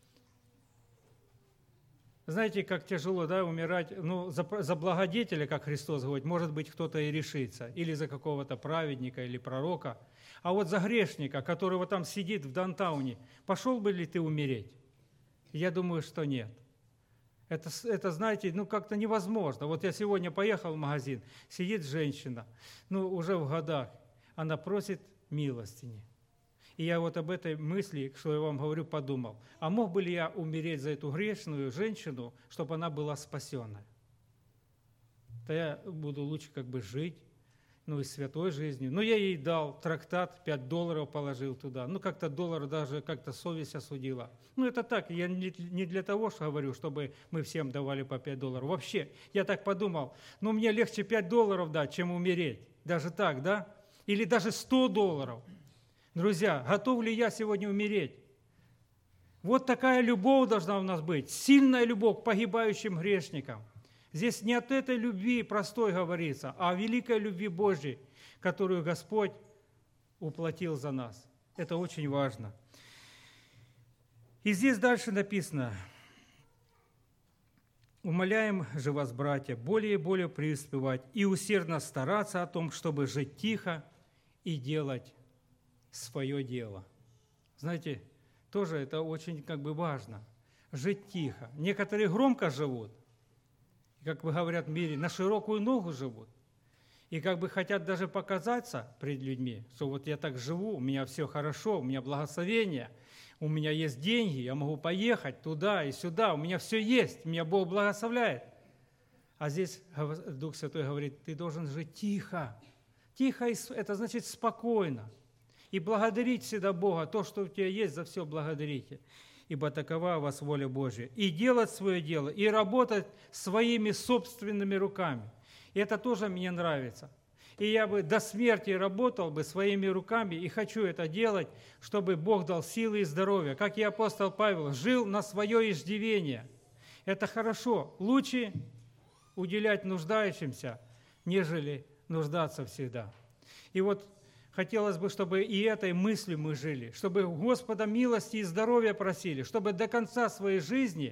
Знаете, как тяжело, да, умирать, ну, за, за благодетеля, как Христос говорит, может быть, кто-то и решится, или за какого-то праведника или пророка. А вот за грешника, который вот там сидит в даунтауне, пошел бы ли ты умереть? Я думаю, что нет. Это, это, знаете, ну, как-то невозможно. Вот я сегодня поехал в магазин, сидит женщина, ну, уже в годах, она просит милостыни. И я вот об этой мысли, что я вам говорю, подумал. А мог бы ли я умереть за эту грешную женщину, чтобы она была спасенной? То я буду лучше как бы жить, ну и святой жизнью. Ну, я ей дал трактат, пять долларов положил туда. Ну, как-то доллар даже как-то совесть осудила. Ну, это так, я не для того, что говорю, чтобы мы всем давали по пять долларов. Вообще, я так подумал, ну, мне легче пять долларов дать, чем умереть. Даже так, да? Или даже сто долларов. Друзья, готов ли я сегодня умереть? Вот такая любовь должна у нас быть, сильная любовь к погибающим грешникам. Здесь не от этой любви простой говорится, а о великой любви Божьей, которую Господь уплатил за нас. Это очень важно. И здесь дальше написано: «Умоляем же вас, братья, более и более преуспевать и усердно стараться о том, чтобы жить тихо и делать свое дело». Знаете, тоже это очень как бы важно. Жить тихо. Некоторые громко живут, как бы говорят в мире, на широкую ногу живут. И как бы хотят даже показаться пред людьми, что вот я так живу, у меня все хорошо, у меня благословение, у меня есть деньги, я могу поехать туда и сюда, у меня все есть, меня Бог благословляет. А здесь Дух Святой говорит, ты должен жить тихо. Тихо – это значит спокойно. И благодарить всегда Бога, то, что у тебя есть, за все благодарите. Ибо такова у вас воля Божья. И делать свое дело, и работать своими собственными руками. И это тоже мне нравится. И я бы до смерти работал бы своими руками, и хочу это делать, чтобы Бог дал силы и здоровье. Как и апостол Павел, жил на свое иждивение. Это хорошо. Лучше уделять нуждающимся, нежели нуждаться всегда. И вот хотелось бы, чтобы и этой мыслью мы жили, чтобы у Господа милости и здоровья просили, чтобы до конца своей жизни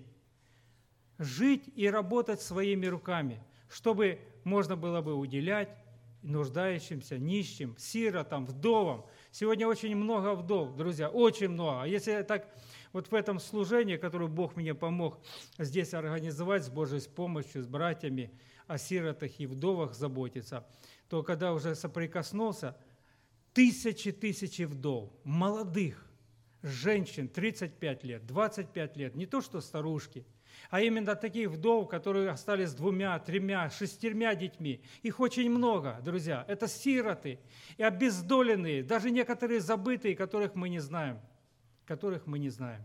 жить и работать своими руками, чтобы можно было бы уделять нуждающимся, нищим, сиротам, вдовам. Сегодня очень много вдов, друзья, очень много. А если так вот в этом служении, которое Бог мне помог здесь организовать с Божьей помощью, с братьями, о сиротах и вдовах заботиться, то когда уже соприкоснулся, тысячи тысячи вдов, молодых, женщин, тридцать пять лет, двадцать пять лет, не то что старушки, а именно таких вдов, которые остались с двумя, тремя, шестермя детьми. Их очень много, друзья. Это сироты и обездоленные, даже некоторые забытые, которых мы не знаем. Которых мы не знаем.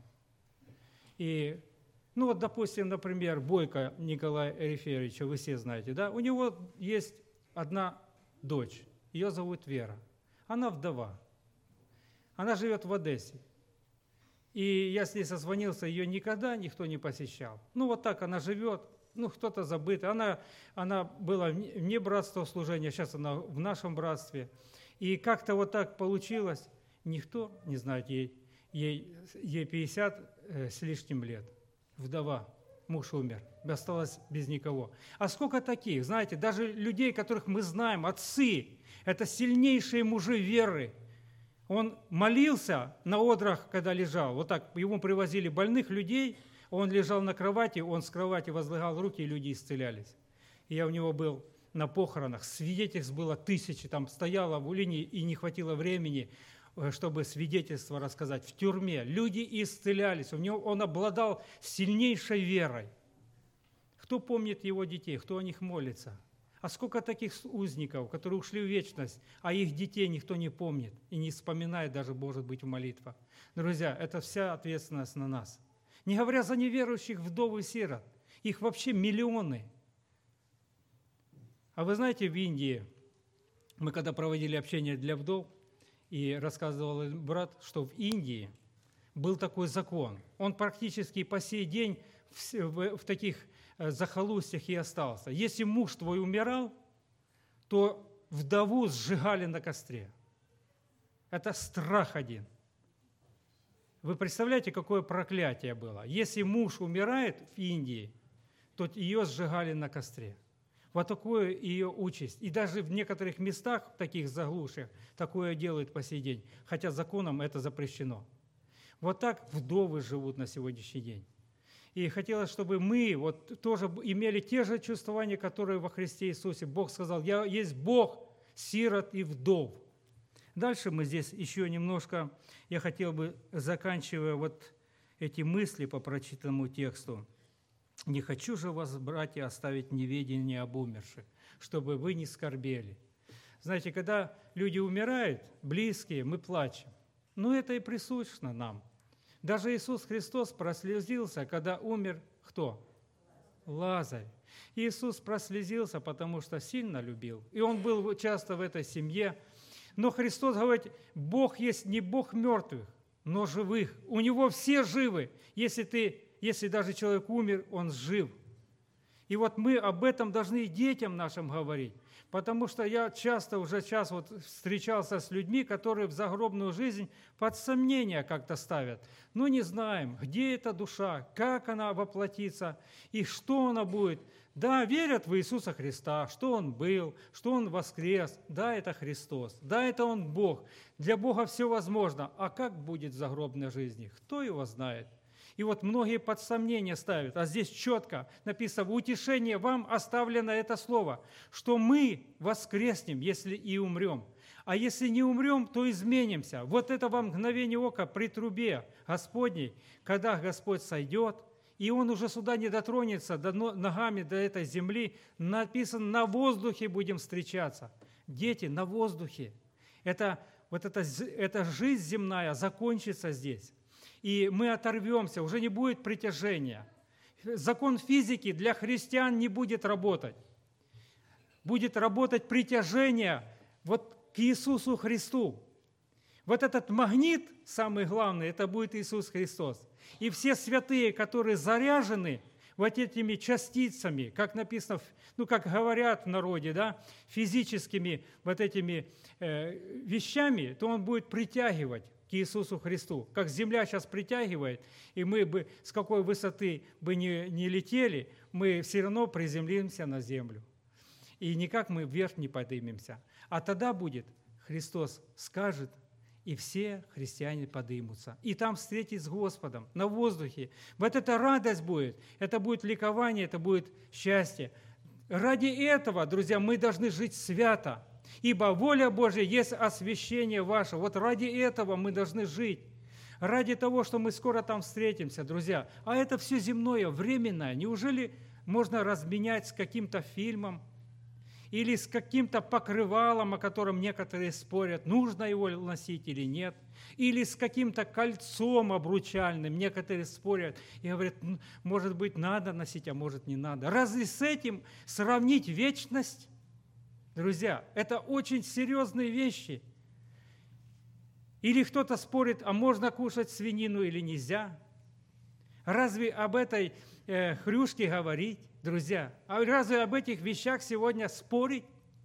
И, ну вот, допустим, например, Бойко Николая Эрифеевича, вы все знаете, да? У него есть одна дочь, ее зовут Вера. Она вдова. Она живет в Одессе. И я с ней созвонился, ее никогда никто не посещал. Ну, вот так она живет, ну, кто-то забыт. Она, она была вне братства служения, сейчас она в нашем братстве. И как-то вот так получилось, никто не знает, ей, ей, ей пятьдесят э, с лишним лет. Вдова, муж умер, осталась без никого. А сколько таких, знаете, даже людей, которых мы знаем, отцы, это сильнейшие мужи веры. Он молился на одрах, когда лежал. Вот так, ему привозили больных людей, он лежал на кровати, он с кровати возлагал руки, и люди исцелялись. И я у него был на похоронах, свидетельств было тысячи, там стояла в линии, и не хватило времени. чтобы свидетельство рассказать. В тюрьме люди исцелялись, у него, он обладал сильнейшей верой. Кто помнит его детей, кто о них молится? А сколько таких узников, которые ушли в вечность, а их детей никто не помнит и не вспоминает даже, может быть, в молитвах. Друзья, это вся ответственность на нас. Не говоря за неверующих вдов и сирот, их вообще миллионы. А вы знаете, в Индии, мы когда проводили общение для вдов, и рассказывал брат, что в Индии был такой закон. Он практически по сей день в, в, в таких захолустьях и остался. Если муж твой умирал, то вдову сжигали на костре. Это страх один. Вы представляете, какое проклятие было? Если муж умирает в Индии, то ее сжигали на костре. Вот такое ее участь. И даже в некоторых местах, в таких заглушках, такое делают по сей день, хотя законом это запрещено. Вот так вдовы живут на сегодняшний день. И хотелось, чтобы мы вот тоже имели те же чувствования, которые во Христе Иисусе. Бог сказал: «Я есть Бог сирот и вдов». Дальше мы здесь еще немножко, я хотел бы, заканчивая вот эти мысли по прочитанному тексту, «Не хочу же вас, братья, оставить неведение об умерших, чтобы вы не скорбели». Знаете, когда люди умирают, близкие, мы плачем. Но это и присуще нам. Даже Иисус Христос прослезился, когда умер кто? Лазарь. Иисус прослезился, потому что сильно любил. И Он был часто в этой семье. Но Христос говорит: Бог есть не Бог мертвых, но живых. У Него все живы. Если ты Если даже человек умер, он жив. И вот мы об этом должны и детям нашим говорить. Потому что я часто, уже сейчас вот встречался с людьми, которые в загробную жизнь под сомнение как-то ставят. Ну, не знаем, где эта душа, как она воплотится и что она будет. Да, верят в Иисуса Христа, что Он был, что Он воскрес. Да, это Христос. Да, это Он Бог. Для Бога все возможно. А как будет в загробной жизни? Кто его знает? И вот многие под сомнение ставят, а здесь четко написано: в утешение вам оставлено это слово, что мы воскреснем, если и умрем. А если не умрем, то изменимся. Вот это вам мгновение ока при трубе Господней, когда Господь сойдет, и Он уже сюда не дотронется, до ногами до этой земли, написано: на воздухе будем встречаться. Дети, на воздухе. Это, вот эта, эта жизнь земная закончится здесь. И мы оторвемся, уже не будет притяжения. Закон физики для христиан не будет работать. Будет работать притяжение вот к Иисусу Христу. Вот этот магнит, самый главный, это будет Иисус Христос. И все святые, которые заряжены вот этими частицами, как написано, ну, как говорят в народе, да, физическими вот этими э, вещами, то он будет притягивать к Иисусу Христу. Как земля сейчас притягивает, и мы бы с какой высоты бы не, не летели, мы все равно приземлимся на землю. И никак мы вверх не поднимемся. А тогда будет, Христос скажет, и все христиане поднимутся. И там встретить с Господом на воздухе. Вот эта радость будет, это будет ликование, это будет счастье. Ради этого, друзья, мы должны жить свято. Ибо воля Божья есть освящение ваше. Вот ради этого мы должны жить. Ради того, что мы скоро там встретимся, друзья. А это все земное, временное. Неужели можно разменять с каким-то фильмом или с каким-то покрывалом, о котором некоторые спорят, нужно его носить или нет, или с каким-то кольцом обручальным, некоторые спорят и говорят, может быть, надо носить, а может, не надо. Разве с этим сравнить вечность? Друзья, это очень серьезные вещи. Или кто-то спорит, а можно кушать свинину или нельзя? Разве об этой э, хрюшке говорить, друзья? А разве об этих вещах сегодня спорить?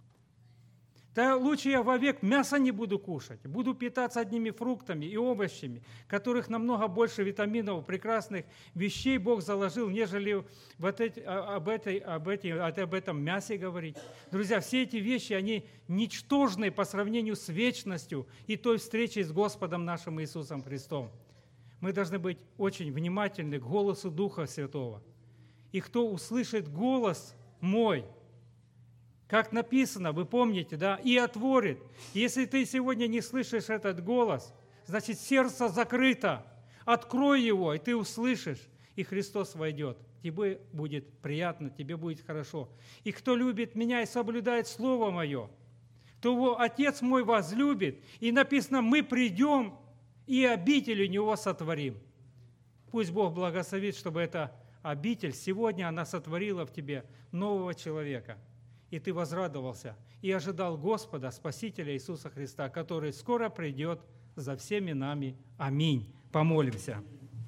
Да лучше я вовек мясо не буду кушать, буду питаться одними фруктами и овощами, которых намного больше витаминов, прекрасных вещей Бог заложил, нежели вот эти, об, этой, об, эти, об этом мясе говорить. Друзья, все эти вещи, они ничтожны по сравнению с вечностью и той встречей с Господом нашим Иисусом Христом. Мы должны быть очень внимательны к голосу Духа Святого. И кто услышит голос мой, Как написано, вы помните, да? И отворит. Если ты сегодня не слышишь этот голос, значит, сердце закрыто. Открой его, и ты услышишь, и Христос войдет. Тебе будет приятно, тебе будет хорошо. И кто любит меня и соблюдает Слово Мое, то его Отец мой возлюбит. И написано, мы придем и обитель у Него сотворим. Пусть Бог благословит, чтобы эта обитель сегодня она сотворила в тебе нового человека. И ты возрадовался и ожидал Господа, Спасителя Иисуса Христа, который скоро придет за всеми нами. Аминь. Помолимся.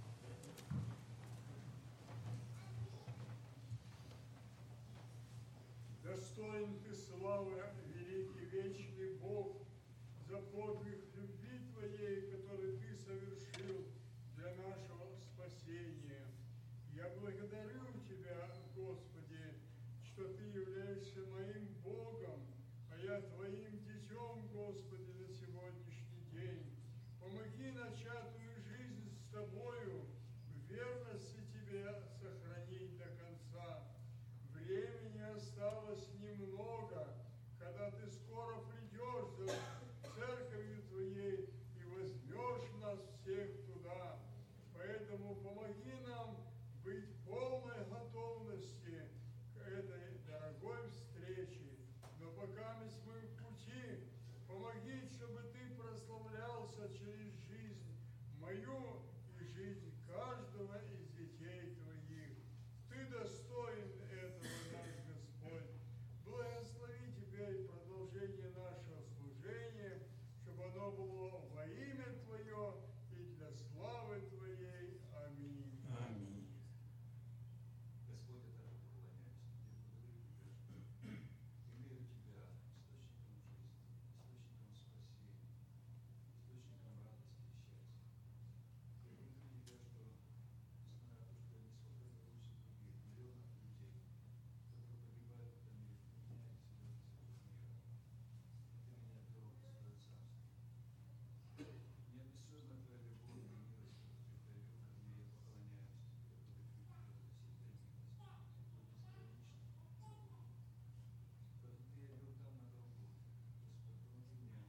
Достоин ты славы, великий вечный Бог, за подвиг любви Твоей, который Ты совершил для нашего спасения. Я благодарю Тебя, Господи, что Ты являешься моим Богом, а я Твоим детем, Господи, на сегодняшний день. Помоги начатую жизнь с Тобою в верности Тебе сохранить до конца. Времени осталось немного, когда Ты скоро придешь за церковью Твоей и возьмешь нас всех туда. Поэтому помоги нам быть в полной готовности к этой дорогой встрече. Но пока мы в пути, помоги, чтобы Ты прославлялся через жизнь мою и жизнь каждого из детей Твоих. Ты достоин этого, наш Господь. Благослови теперь продолжение нашего служения, чтобы оно было во имя Твое и для славы Твоей. Аминь. Аминь. Господь, я также поклоняюсь Тебе, благодарю Тебя, что имею Тебя источником жизни, источником спасения, источником радости и счастья. Я благодарю Тебя, что, несмотря на то, что я не сколько верующих других, миллионов людей, которые погибают в этом мире, Ты меня и себя высоких мира. Ты меня ввел в свое царство. Неописуемая Твоя любовь и милость, которую Ты проявил ко мне, я поклоняюсь Тебе, благодарю Тебя за всегда милость, Ты безграничный. Который Ты явил там на Голгофе. Господь, помоги мне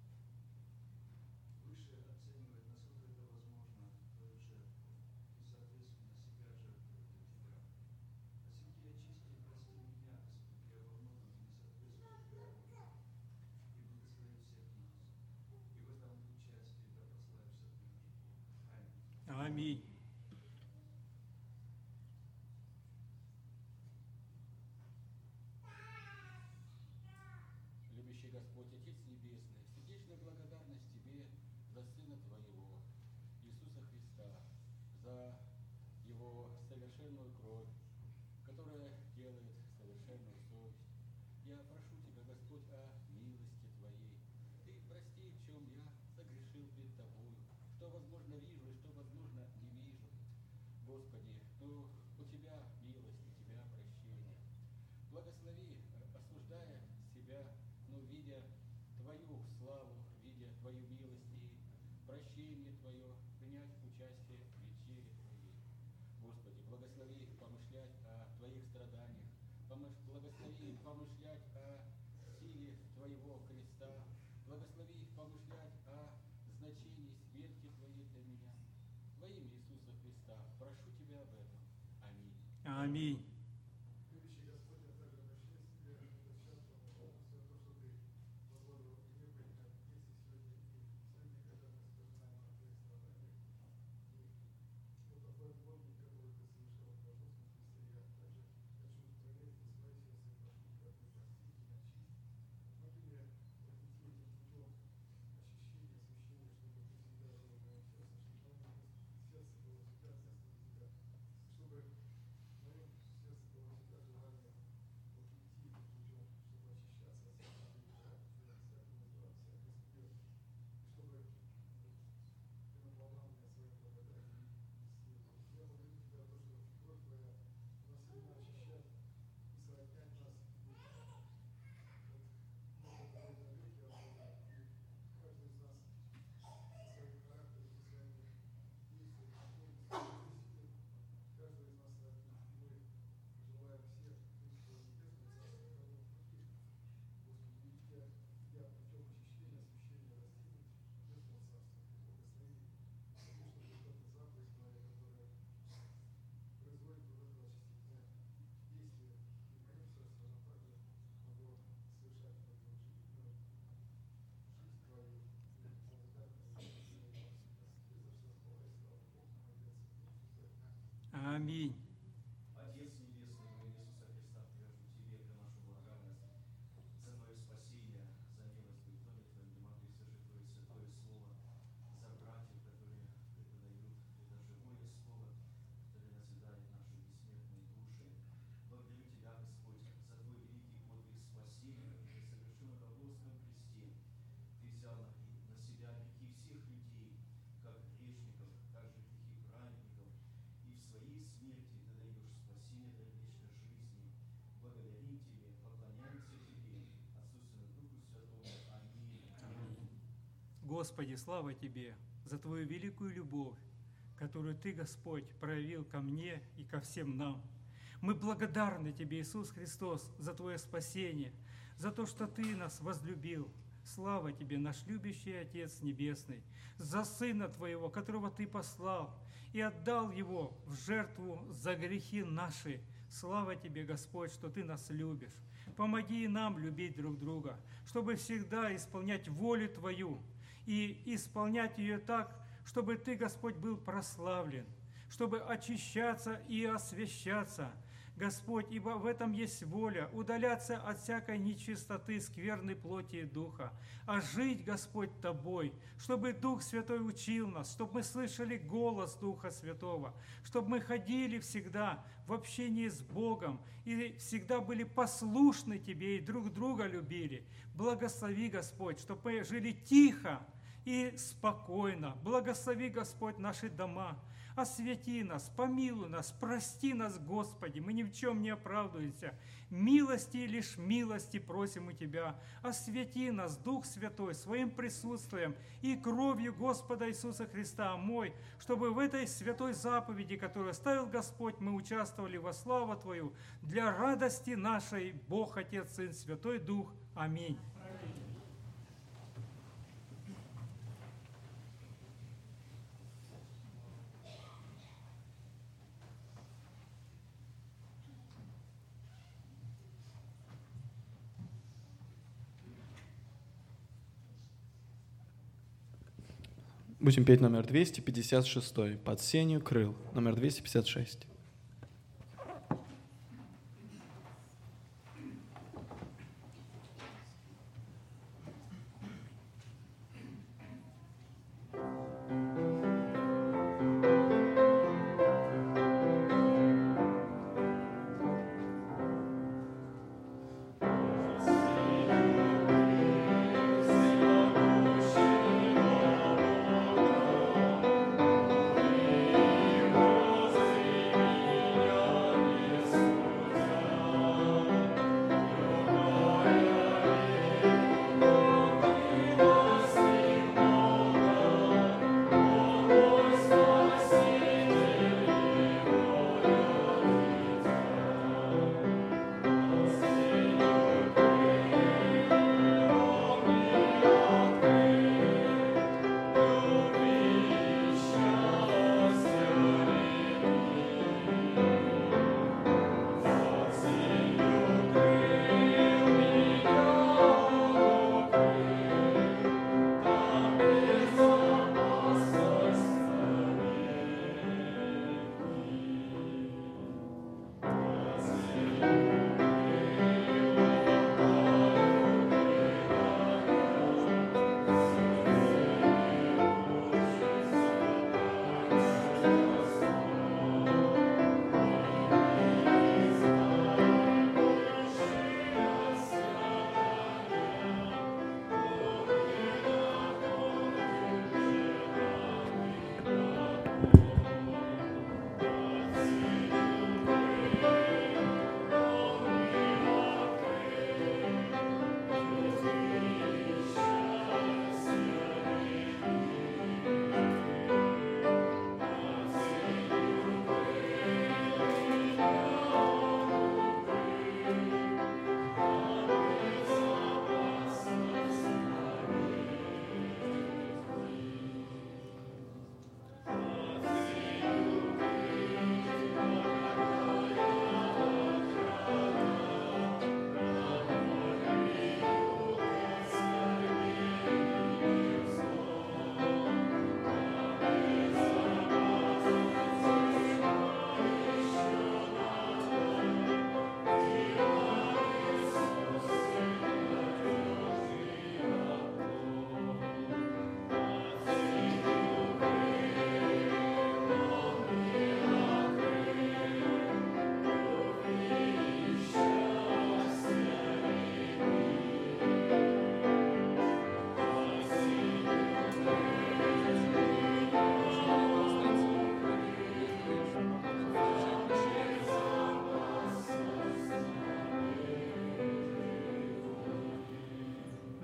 выше оценивать, насколько это возможно, Твою жертву, и, соответственно, себя жертвовать для Тебя. Освети, очисти и прости меня, Господь, я во многом не соответствую Твоей воле. И благослови всех нас. И в этом участии да прославишься Ты, наш Бог. Аминь. Аминь. Любящий Господь, Отец Небесный, сердечная благодарность Тебе за Сына Твоего, Иисуса Христа, за Его совершенную кровь, которая делает совершенную совесть. Я прошу Тебя, Господь, о милости Твоей. Ты прости, в чем я согрешил пред Тобою, что, возможно, вижу и что, возможно, не вижу. Господи, ну, у Тебя милость, у Тебя прощение. Благослови, осуждая себя, но видя Твою славу, видя Твою милость и прощение Твое, принять участие в вечере Твоей. Господи, благослови помышлять о Твоих страданиях, помыш- благослови помышлять о силе Твоего креста, благослови помышлять о значении смерти Твоей для меня. Во имя Иисуса Христа прошу Тебя об этом. Аминь. Аминь. Любящий Господь, я также обращаюсь к Тебе сейчас, полностью за то, что Ты позволил мне быть как здесь и сегодня, и сегодня, когда мы вспоминаем о Твоих страданиях, и о такой подвиг, который Ты совершил в Божественном Христе, я также хочу проверить на свое сердце и прошу Тебя, Ты прости меня, очисти. Помоги мне пройти этим путем очищения, освящения, чтобы Ты всегда жил в моем сердце, чтобы мое сердце было всегда тесно для Тебя, чтобы в моем сердце Аминь. Отец Небесный, во имя Иисуса Христа, привожу Тебе приношу благодарность за Твое спасение, за милость быть в доме Твоем, где могли слышать Твое святое Слово, за братьев, которые преподают это живое Слово, которое назидает наши бессмертные души. Благодарю Тебя, Господь, за Твой великий подвиг спасения, который совершил на Голгофском кресте. Ты взял на, на себя грехи всех людей, как грешников, так же грехи праведников, и в своей смерти Ты даешь спасение для вечной жизни. Благодарим Тебе, поклоняемся Тебе, Отцу, Сыну, Духу Святому. Аминь. Аминь. Господи, слава Тебе за Твою великую любовь, которую Ты, Господь, проявил ко мне и ко всем нам. Мы благодарны Тебе, Иисус Христос, за Твое спасение, за то, что Ты нас возлюбил. Слава Тебе, наш любящий Отец Небесный, за Сына Твоего, которого Ты послал и отдал Его в жертву за грехи наши. Слава Тебе, Господь, что Ты нас любишь. Помоги и нам любить друг друга, чтобы всегда исполнять волю Твою и исполнять ее так, чтобы Ты, Господь, был прославлен, чтобы очищаться и освящаться. Господь, ибо в этом есть воля, удаляться от всякой нечистоты, скверной плоти и духа, а жить, Господь, Тобой, чтобы Дух Святой учил нас, чтобы мы слышали голос Духа Святого, чтобы мы ходили всегда в общении с Богом и всегда были послушны Тебе и друг друга любили. Благослови, Господь, чтобы мы жили тихо и спокойно. Благослови, Господь, наши дома. Освети нас, помилуй нас, прости нас, Господи, мы ни в чем не оправдываемся. Милости и лишь милости просим у Тебя. Освети нас, Дух Святой, своим присутствием и кровью Господа Иисуса Христа омой, чтобы в этой святой заповеди, которую оставил Господь, мы участвовали во славу Твою для радости нашей, Бог, Отец, Сын, Святой Дух. Аминь. Будем петь номер двести пятьдесят шесть. «Под сенью крыл», номер двести пятьдесят шесть. Господи,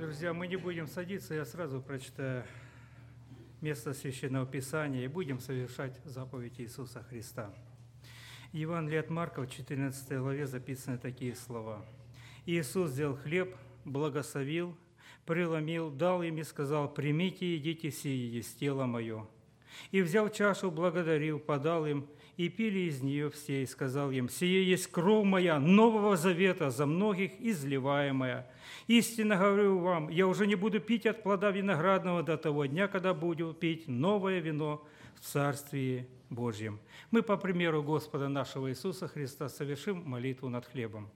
Друзья, мы не будем садиться, я сразу прочитаю место Священного Писания и будем совершать заповедь Иисуса Христа. Евангелие от Марка, в четырнадцатой главе записаны такие слова. «Иисус взял хлеб, благословил, преломил, дал им и сказал: примите, едите сие, есть тело мое. И взял чашу, благодарил, подал им, и пили из нее все, и сказал им: сие есть кровь моя нового завета, за многих изливаемая. Истинно говорю вам, я уже не буду пить от плода виноградного до того дня, когда буду пить новое вино в Царствии Божьем». Мы, по примеру Господа нашего Иисуса Христа, совершим молитву над хлебом.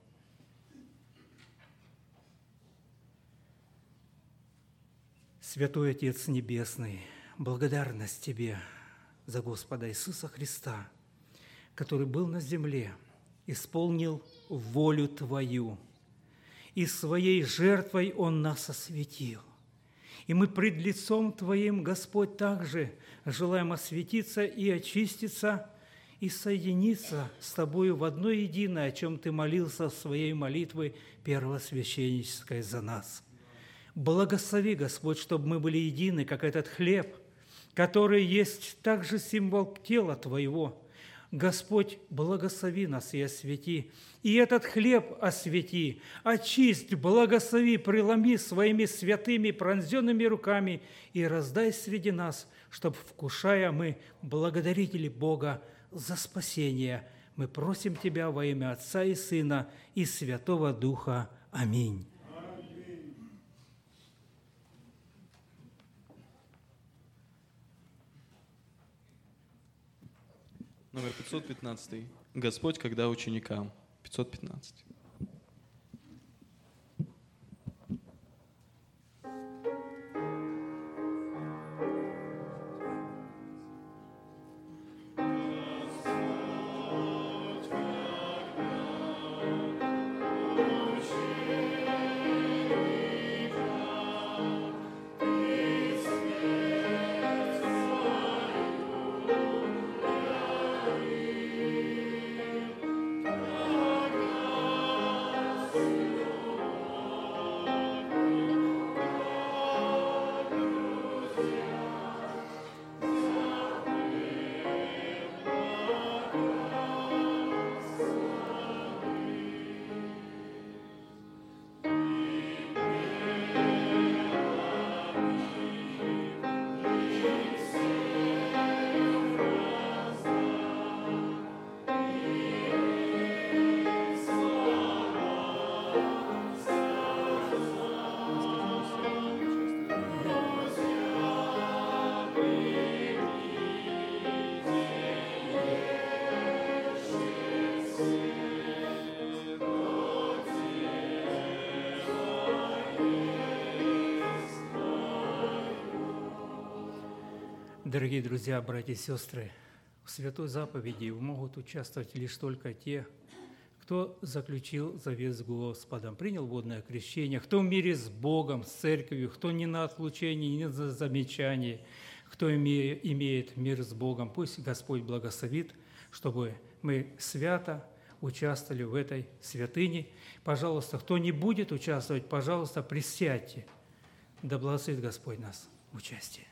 Святой Отец Небесный, благодарность Тебе за Господа Иисуса Христа, который был на земле, исполнил волю Твою, и своей жертвой Он нас осветил. И мы пред лицом Твоим, Господь, также желаем осветиться и очиститься, и соединиться с Тобою в одно единое, о чем Ты молился в своей молитве первосвященнической за нас. Благослови, Господь, чтобы мы были едины, как этот хлеб, который есть также символ тела Твоего. Господь, благослови нас и освети. И этот хлеб освети, очисть, благослови, преломи своими святыми пронзенными руками и раздай среди нас, чтобы, вкушая, мы благодарили Бога за спасение. Мы просим Тебя во имя Отца и Сына и Святого Духа. Аминь. Номер пятьсот пятнадцать. Господь, когда ученикам. пятьсот пятнадцать. Дорогие друзья, братья и сестры, в святой заповеди могут участвовать лишь только те, кто заключил завет с Господом, принял водное крещение, кто в мире с Богом, с церковью, кто не на отлучении, не на замечании, кто имеет мир с Богом. Пусть Господь благословит, чтобы мы свято участвовали в этой святыне. Пожалуйста, кто не будет участвовать, пожалуйста, присядьте. Да благословит Господь нас в участии.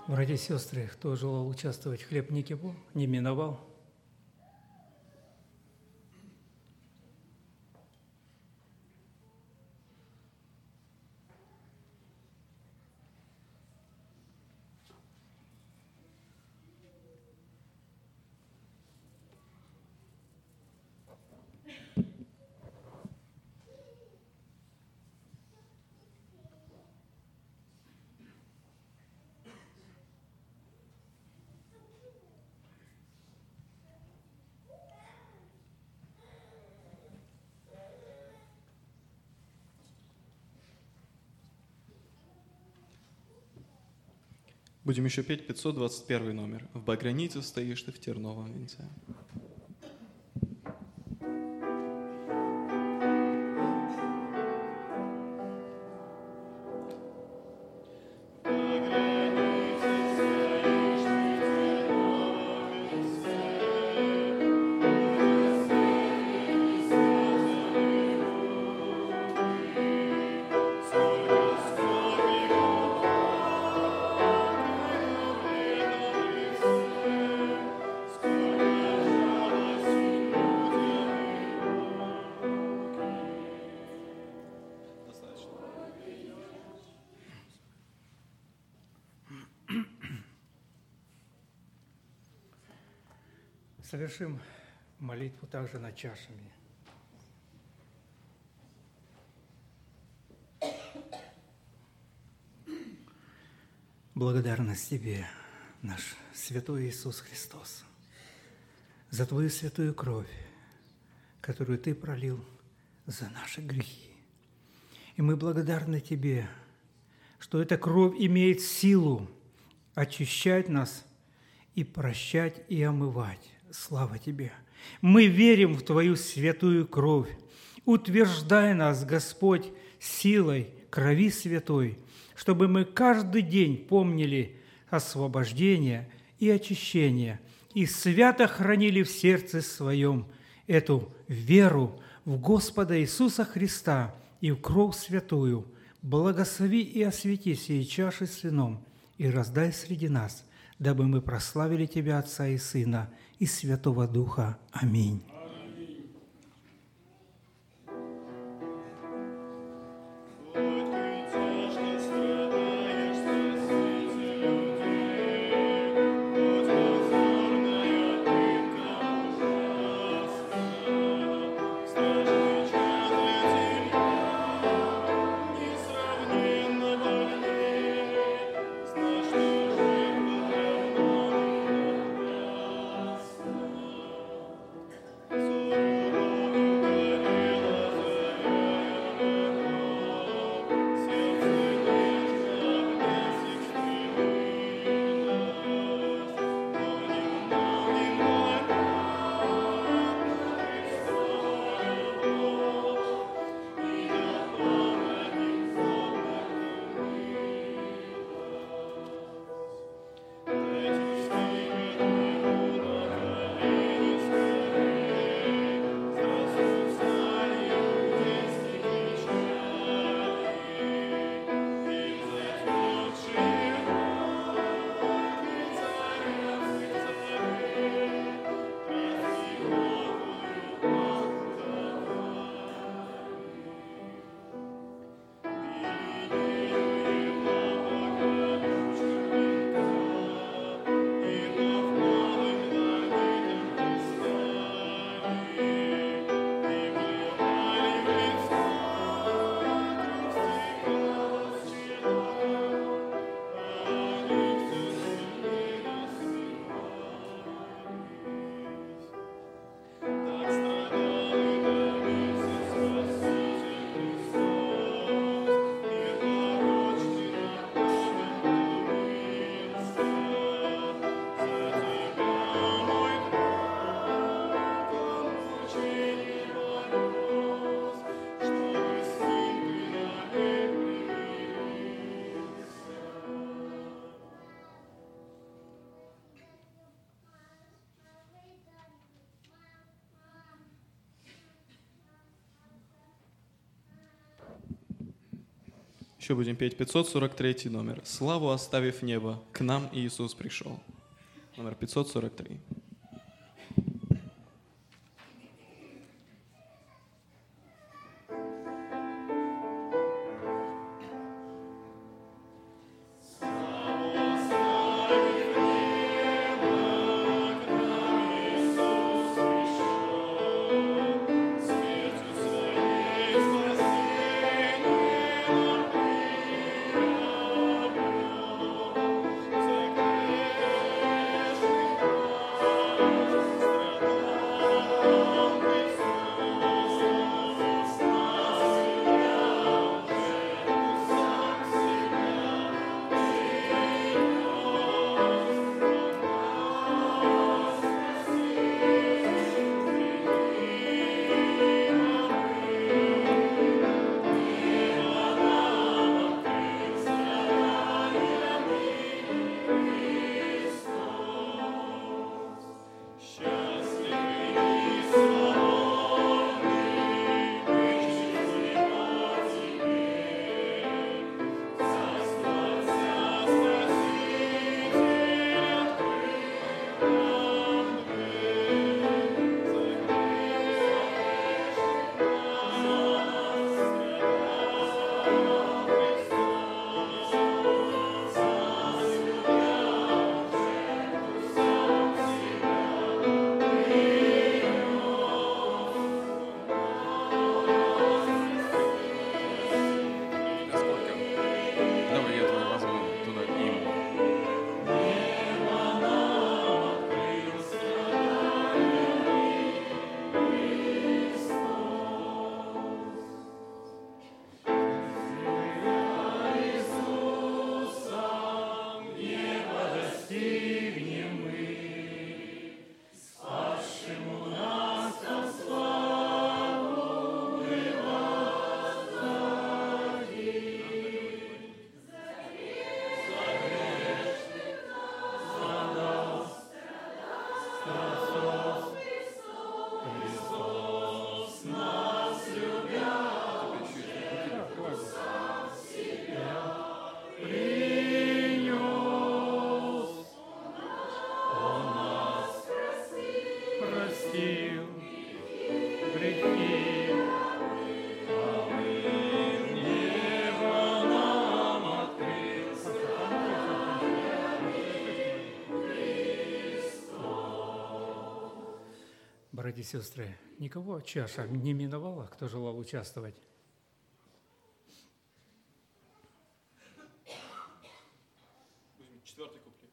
Братья и сестры, кто желал участвовать в хлеб не кипу, не миновал. Будем еще петь пятьсот двадцать первый номер. «В багрянице стоишь ты в терновом венце». Совершим молитву также над чашами. Благодарность Тебе, наш святой Иисус Христос, за Твою святую кровь, которую Ты пролил за наши грехи. И мы благодарны Тебе, что эта кровь имеет силу очищать нас и прощать, и омывать. Слава Тебе! Мы верим в Твою святую кровь. Утверждай нас, Господь, силой крови святой, чтобы мы каждый день помнили освобождение и очищение и свято хранили в сердце своем эту веру в Господа Иисуса Христа и в кровь святую. Благослови и освети сии чаши с вином и раздай среди нас, дабы мы прославили Тебя, Отца и Сына, и Святого Духа. Аминь. Thank Еще будем петь пятьсот сорок третий номер. «Славу оставив небо, к нам Иисус пришел». Номер пятьсот сорок три. Братья и сестры, никого чаша не миновала, кто желал участвовать? Четвертый куплет.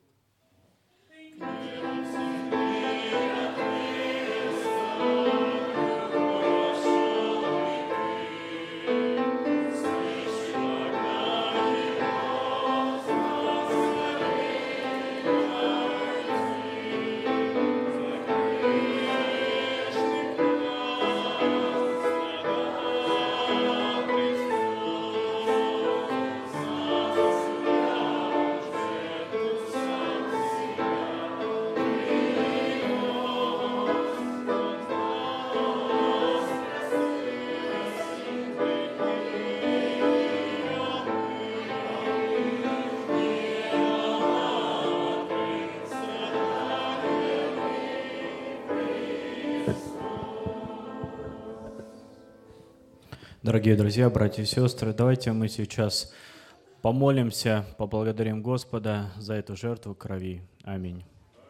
Дорогие друзья, братья и сестры, давайте мы сейчас помолимся, поблагодарим Господа за эту жертву крови. Аминь.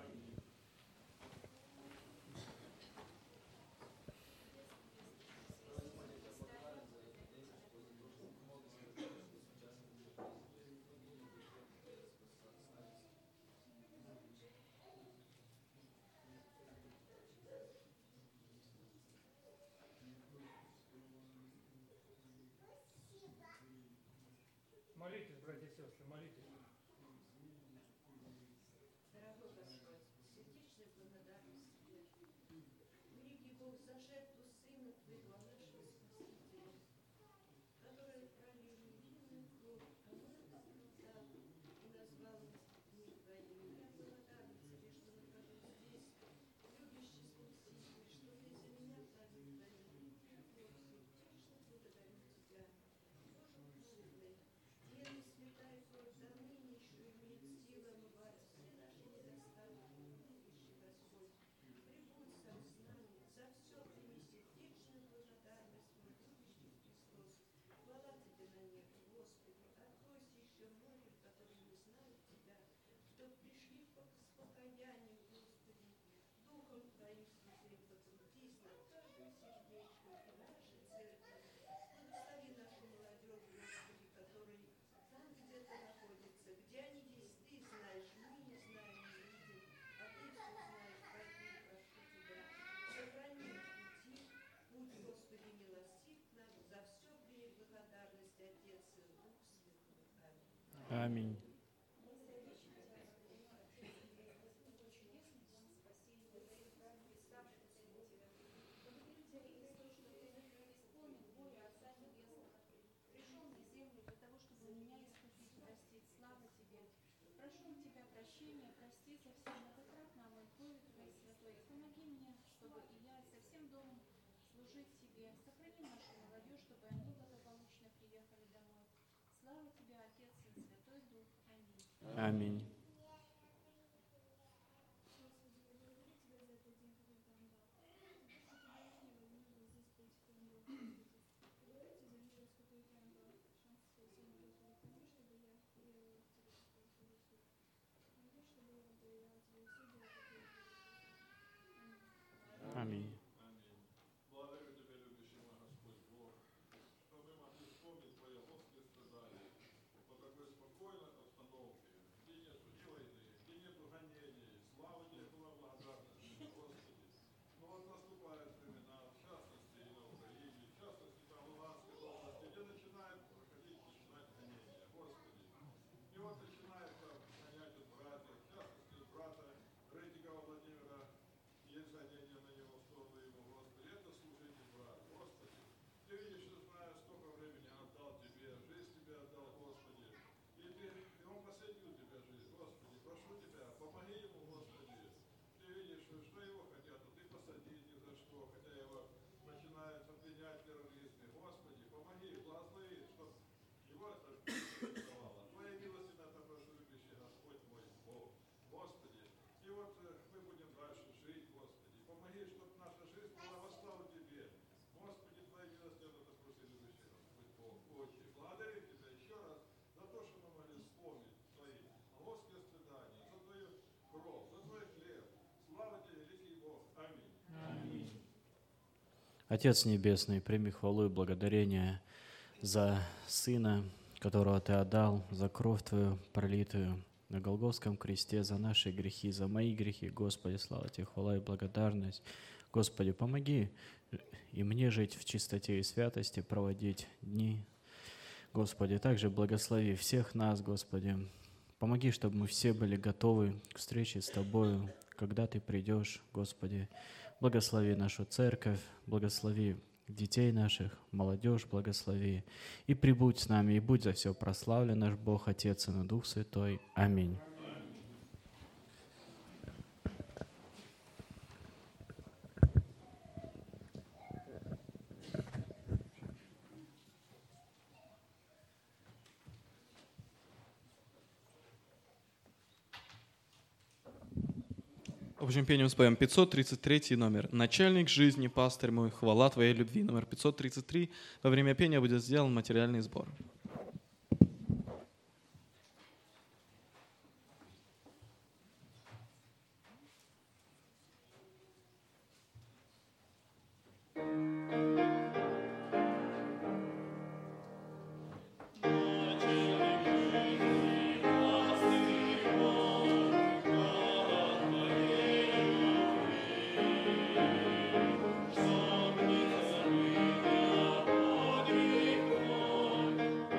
Молитесь, братья и сестры, молитесь. Дорогой Господь, сердечная благодарность Тебе. Великий Бог, за жертву Сына Твоего, нашего Спасителя, который пролил невинную кровь, омыл нас глаза и назвал нас детьми Твоими. Я благодарна Тебе, что нахожусь здесь, любящий Спаситель, что Ты за меня пролил Твои. Я сердечно благодарю Тебя. Боже милый, Аминь. Аминь. Аминь. Благодарю Тебя, любящий мой Господь Бог, что мы могли вспомнить Твои ложные страдания по такой спокойной обстановке, где нет ни войны, где нет гонений. Слава Тебе, была благодарность, Господи. Но вот наступают времена, в частности и на Украине, в частности там в Луганской области, где начинают проходить, начинать гонения, Господи. И вот начинают там гонять от братьев, в частности от брата Редикова Владимира. Есть гонение на него в сторону его, Господи. Это служение брат, Господи. Ты видишь, ты знаешь, сколько времени отдал Тебе, жизнь Тебе отдал, Господи. И ты, и он посвятил Тебе жизнь, Господи. Прошу Тебя, помоги ему, Господи. Ты видишь, что его хотят, а ты посади ни за что, хотя его начинают обвинять в терроризме. Господи, помоги, благослови, чтобы его это не давало. Твоей милости на это прошу, любящий Господь мой Бог. Господи, и вот э, мы будем дальше жить, Господи. Помоги, чтобы наша жизнь была во славу Тебе. Господи, Твоей милости на это прошу, любящий Господь Бог. Отче, благодарю Тебя еще раз за то, что мы могли вспомнить Твои ложные страдания, за Твою кровь, за Твой хлеб. Слава Тебе, великий Бог. Аминь. Аминь. Отец Небесный, прими хвалу и благодарение за Сына, которого Ты отдал, за кровь Твою пролитую на Голгофском кресте, за наши грехи, за мои грехи. Господи, слава Тебе, хвала и благодарность. Господи, помоги и мне жить в чистоте и святости, проводить дни. Господи, также благослови всех нас, Господи. Помоги, чтобы мы все были готовы к встрече с Тобою, когда Ты придешь, Господи. Благослови нашу церковь, благослови детей наших, молодежь благослови. И прибудь с нами, и будь за все прославлен наш Бог, Отец и Дух Святой. Аминь. Общим пением споем пятьсот тридцать третий номер. «Начальник жизни, пастырь мой, хвала Твоей любви». Номер пятьсот тридцать три. Во время пения будет сделан материальный сбор. Thank you.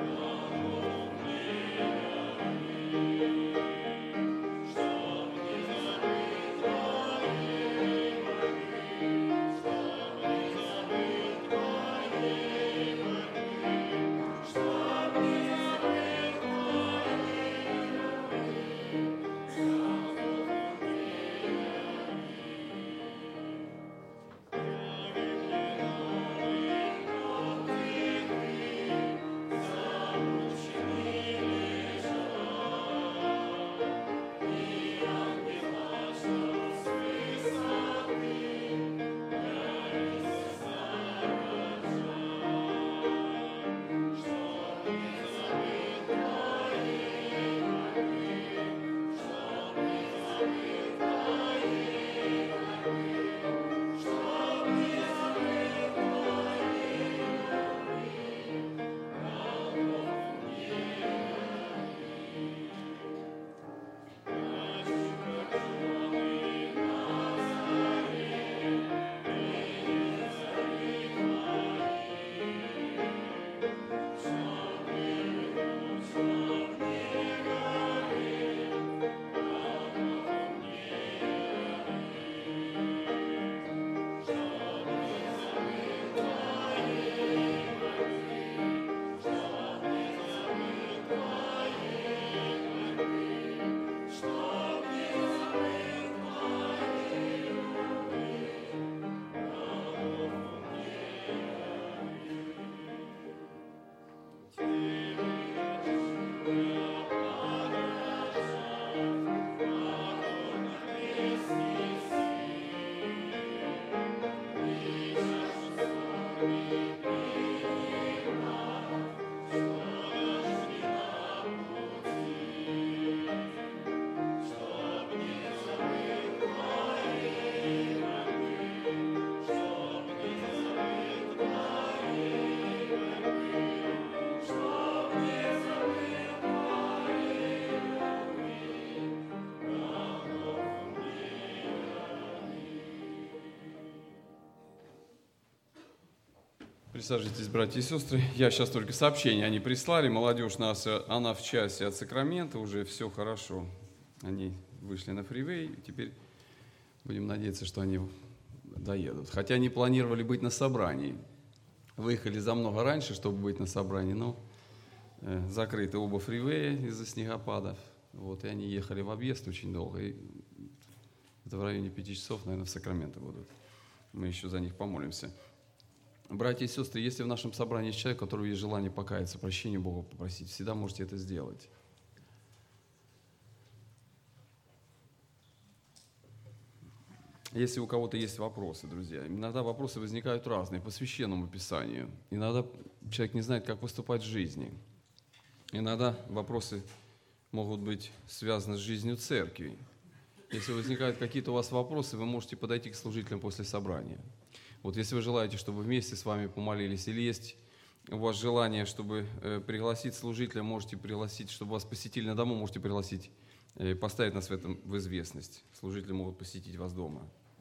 Присаживайтесь, братья и сестры. Я сейчас только сообщение они прислали. Молодежь нас, она в часе от Сакрамента, уже все хорошо. Они вышли на фривей, теперь будем надеяться, что они доедут. Хотя они планировали быть на собрании. Выехали за много раньше, чтобы быть на собрании, но э, закрыты оба фривея из-за снегопадов. Вот, и они ехали в объезд очень долго. И это в районе пяти часов, наверное, в Сакраменто будут. Мы еще за них помолимся. Братья и сестры, если в нашем собрании есть человек, у которого есть желание покаяться, прощения Бога попросить, всегда можете это сделать. Если у кого-то есть вопросы, друзья, иногда вопросы возникают разные по Священному Писанию. Иногда человек не знает, как поступать в жизни. Иногда вопросы могут быть связаны с жизнью церкви. Если возникают какие-то у вас вопросы, вы можете подойти к служителям после собрания. Вот если вы желаете, чтобы вместе с вами помолились, или есть у вас желание, чтобы э, пригласить служителя, можете пригласить, чтобы вас посетили на дому, можете пригласить, э, поставить нас в этом в известность. Служители могут посетить вас дома.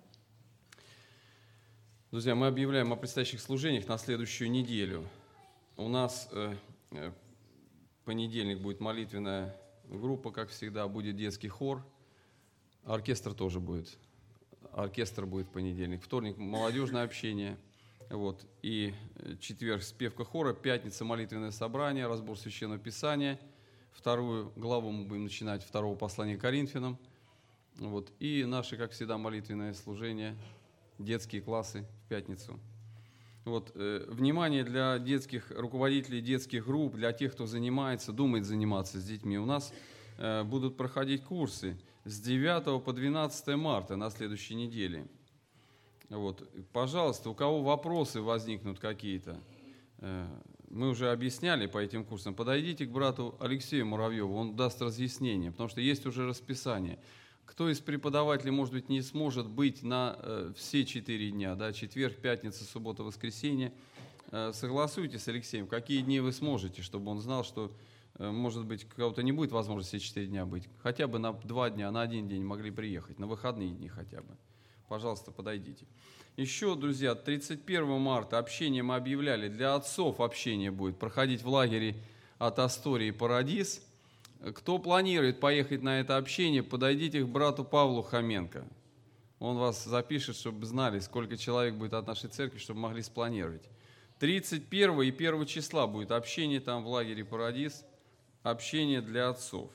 Друзья, мы объявляем о предстоящих служениях на следующую неделю. У нас э, э, понедельник будет молитвенная группа, как всегда, будет детский хор, оркестр тоже будет. Оркестр будет в понедельник, вторник молодежное общение, вот, и четверг спевка хора, пятница молитвенное собрание, разбор Священного Писания, вторую главу мы будем начинать второго послания к Коринфянам, вот, и наши, как всегда, молитвенное служение, детские классы в пятницу. Вот, э, внимание для детских руководителей детских групп, для тех, кто занимается, думает заниматься с детьми. У нас э, будут проходить курсы с девятого по двенадцатое марта на следующей неделе. Вот. Пожалуйста, у кого вопросы возникнут какие-то, мы уже объясняли по этим курсам, подойдите к брату Алексею Муравьеву, он даст разъяснение, потому что есть уже расписание. Кто из преподавателей, может быть, не сможет быть на э, все четыре дня, да, четверг, пятница, суббота, воскресенье, э, согласуйте с Алексеем, какие дни вы сможете, чтобы он знал, что может быть, у кого-то не будет возможности четыре дня быть. Хотя бы на два дня, на один день могли приехать, на выходные дни хотя бы. Пожалуйста, подойдите. Еще, друзья, тридцать первого марта общение мы объявляли. Для отцов общение будет проходить в лагере от Астории Парадис. Кто планирует поехать на это общение, подойдите к брату Павлу Хоменко. Он вас запишет, чтобы знали, сколько человек будет от нашей церкви, чтобы могли спланировать. тридцать первого и первого числа будет общение там в лагере Парадис. Общение для отцов.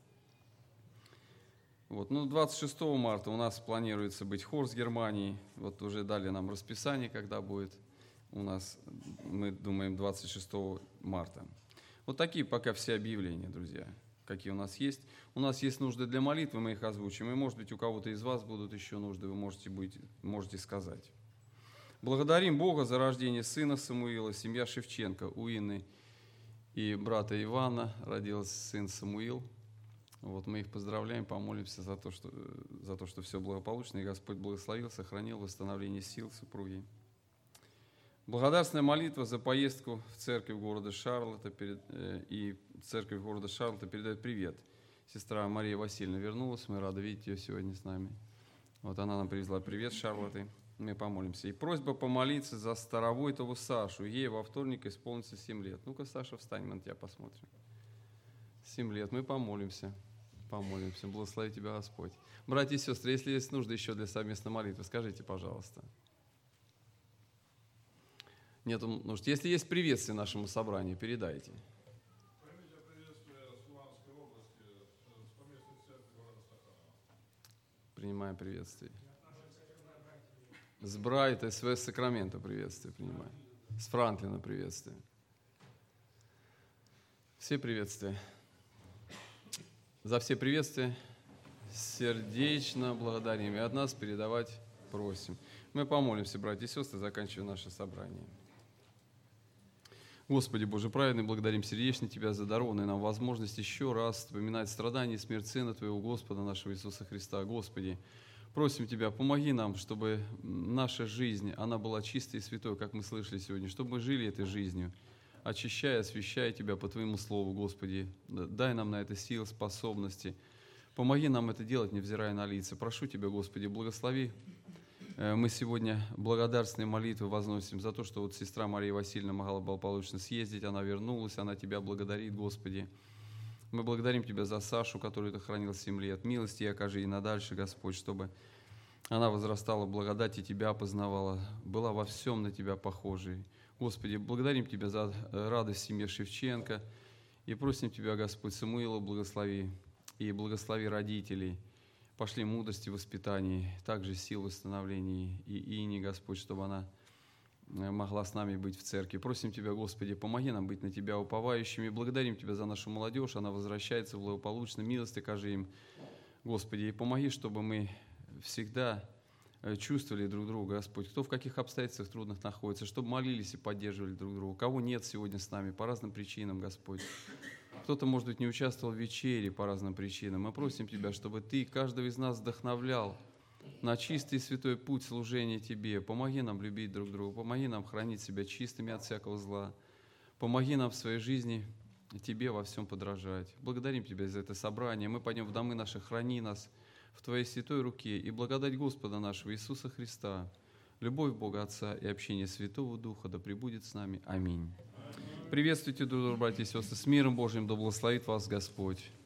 Вот. Ну, двадцать шестого марта у нас планируется быть хор с Германии. Вот уже дали нам расписание, когда будет у нас, мы думаем, двадцать шестого марта. Вот такие пока все объявления, друзья, какие у нас есть. У нас есть нужды для молитвы, мы их озвучим. И, может быть, у кого-то из вас будут еще нужды, вы можете, быть, можете сказать. Благодарим Бога за рождение сына Самуила, семья Шевченко, у Инны и брата Ивана родился сын Самуил. Вот мы их поздравляем, помолимся за то, что, за то, что все благополучно, и Господь благословил, сохранил восстановление сил супруги. Благодарственная молитва за поездку в церковь города Шарлотта перед, э, и церковь города Шарлотта передает привет. Сестра Мария Васильевна вернулась, мы рады видеть ее сегодня с нами. Вот она нам привезла привет с Шарлотты. Мы помолимся. И просьба помолиться за Старовойтову Сашу. Ей во вторник исполнится семь лет. Ну-ка, Саша, встань, мы на тебя посмотрим. семь лет. Мы помолимся. Помолимся. Благослови тебя, Господь. Братья и сестры, если есть нужда еще для совместной молитвы, скажите, пожалуйста. Нет нужд. Если есть приветствие нашему собранию, передайте. Примите приветствие с Луганской области, с поместной церкви города Стаханова. Принимаем приветствие. С Брайта, с Вест Сакрамента приветствие принимаем. С Франклина приветствие. Все приветствия. За все приветствия сердечно благодарим. И от нас передавать просим. Мы помолимся, братья и сестры, заканчивая наше собрание. Господи Боже праведный, благодарим сердечно Тебя за дарованную нам возможность еще раз вспоминать страдания и смерть Сына Твоего Господа нашего Иисуса Христа. Господи, просим Тебя, помоги нам, чтобы наша жизнь, она была чистой и святой, как мы слышали сегодня, чтобы мы жили этой жизнью, очищая, освящая Тебя по Твоему Слову, Господи. Дай нам на это силы, способности. Помоги нам это делать, невзирая на лица. Прошу Тебя, Господи, благослови Э, Мы сегодня благодарственные молитвы возносим за то, что вот сестра Мария Васильевна могла благополучно съездить, она вернулась, она Тебя благодарит, Господи. Мы благодарим Тебя за Сашу, которую Ты хранил семь лет. Милости и окажи ей надальше, Господь, чтобы она возрастала в благодати, Тебя познавала, была во всем на Тебя похожей. Господи, благодарим Тебя за радость в семье Шевченко и просим Тебя, Господь, Самуила благослови и благослови родителей. Пошли мудрости в воспитании, также сил в восстановлении и Ине, Господь, чтобы она могла с нами быть в церкви. Просим Тебя, Господи, помоги нам быть на Тебя уповающими. Благодарим Тебя за нашу молодежь, она возвращается благополучно, милости окажи им, Господи, и помоги, чтобы мы всегда чувствовали друг друга, Господь, кто в каких обстоятельствах трудных находится, чтобы молились и поддерживали друг друга. Кого нет сегодня с нами по разным причинам, Господь. Кто-то, может быть, не участвовал в вечере по разным причинам. Мы просим Тебя, чтобы Ты каждого из нас вдохновлял на чистый и святой путь служения Тебе. Помоги нам любить друг друга, помоги нам хранить себя чистыми от всякого зла. Помоги нам в своей жизни Тебе во всем подражать. Благодарим Тебя за это собрание. Мы пойдем в домы наши, храни нас в Твоей святой руке. И благодать Господа нашего Иисуса Христа, любовь Бога Отца и общение Святого Духа да пребудет с нами. Аминь. Приветствуйте, друг друга, братья и сестры, с миром Божьим, да благословит вас Господь.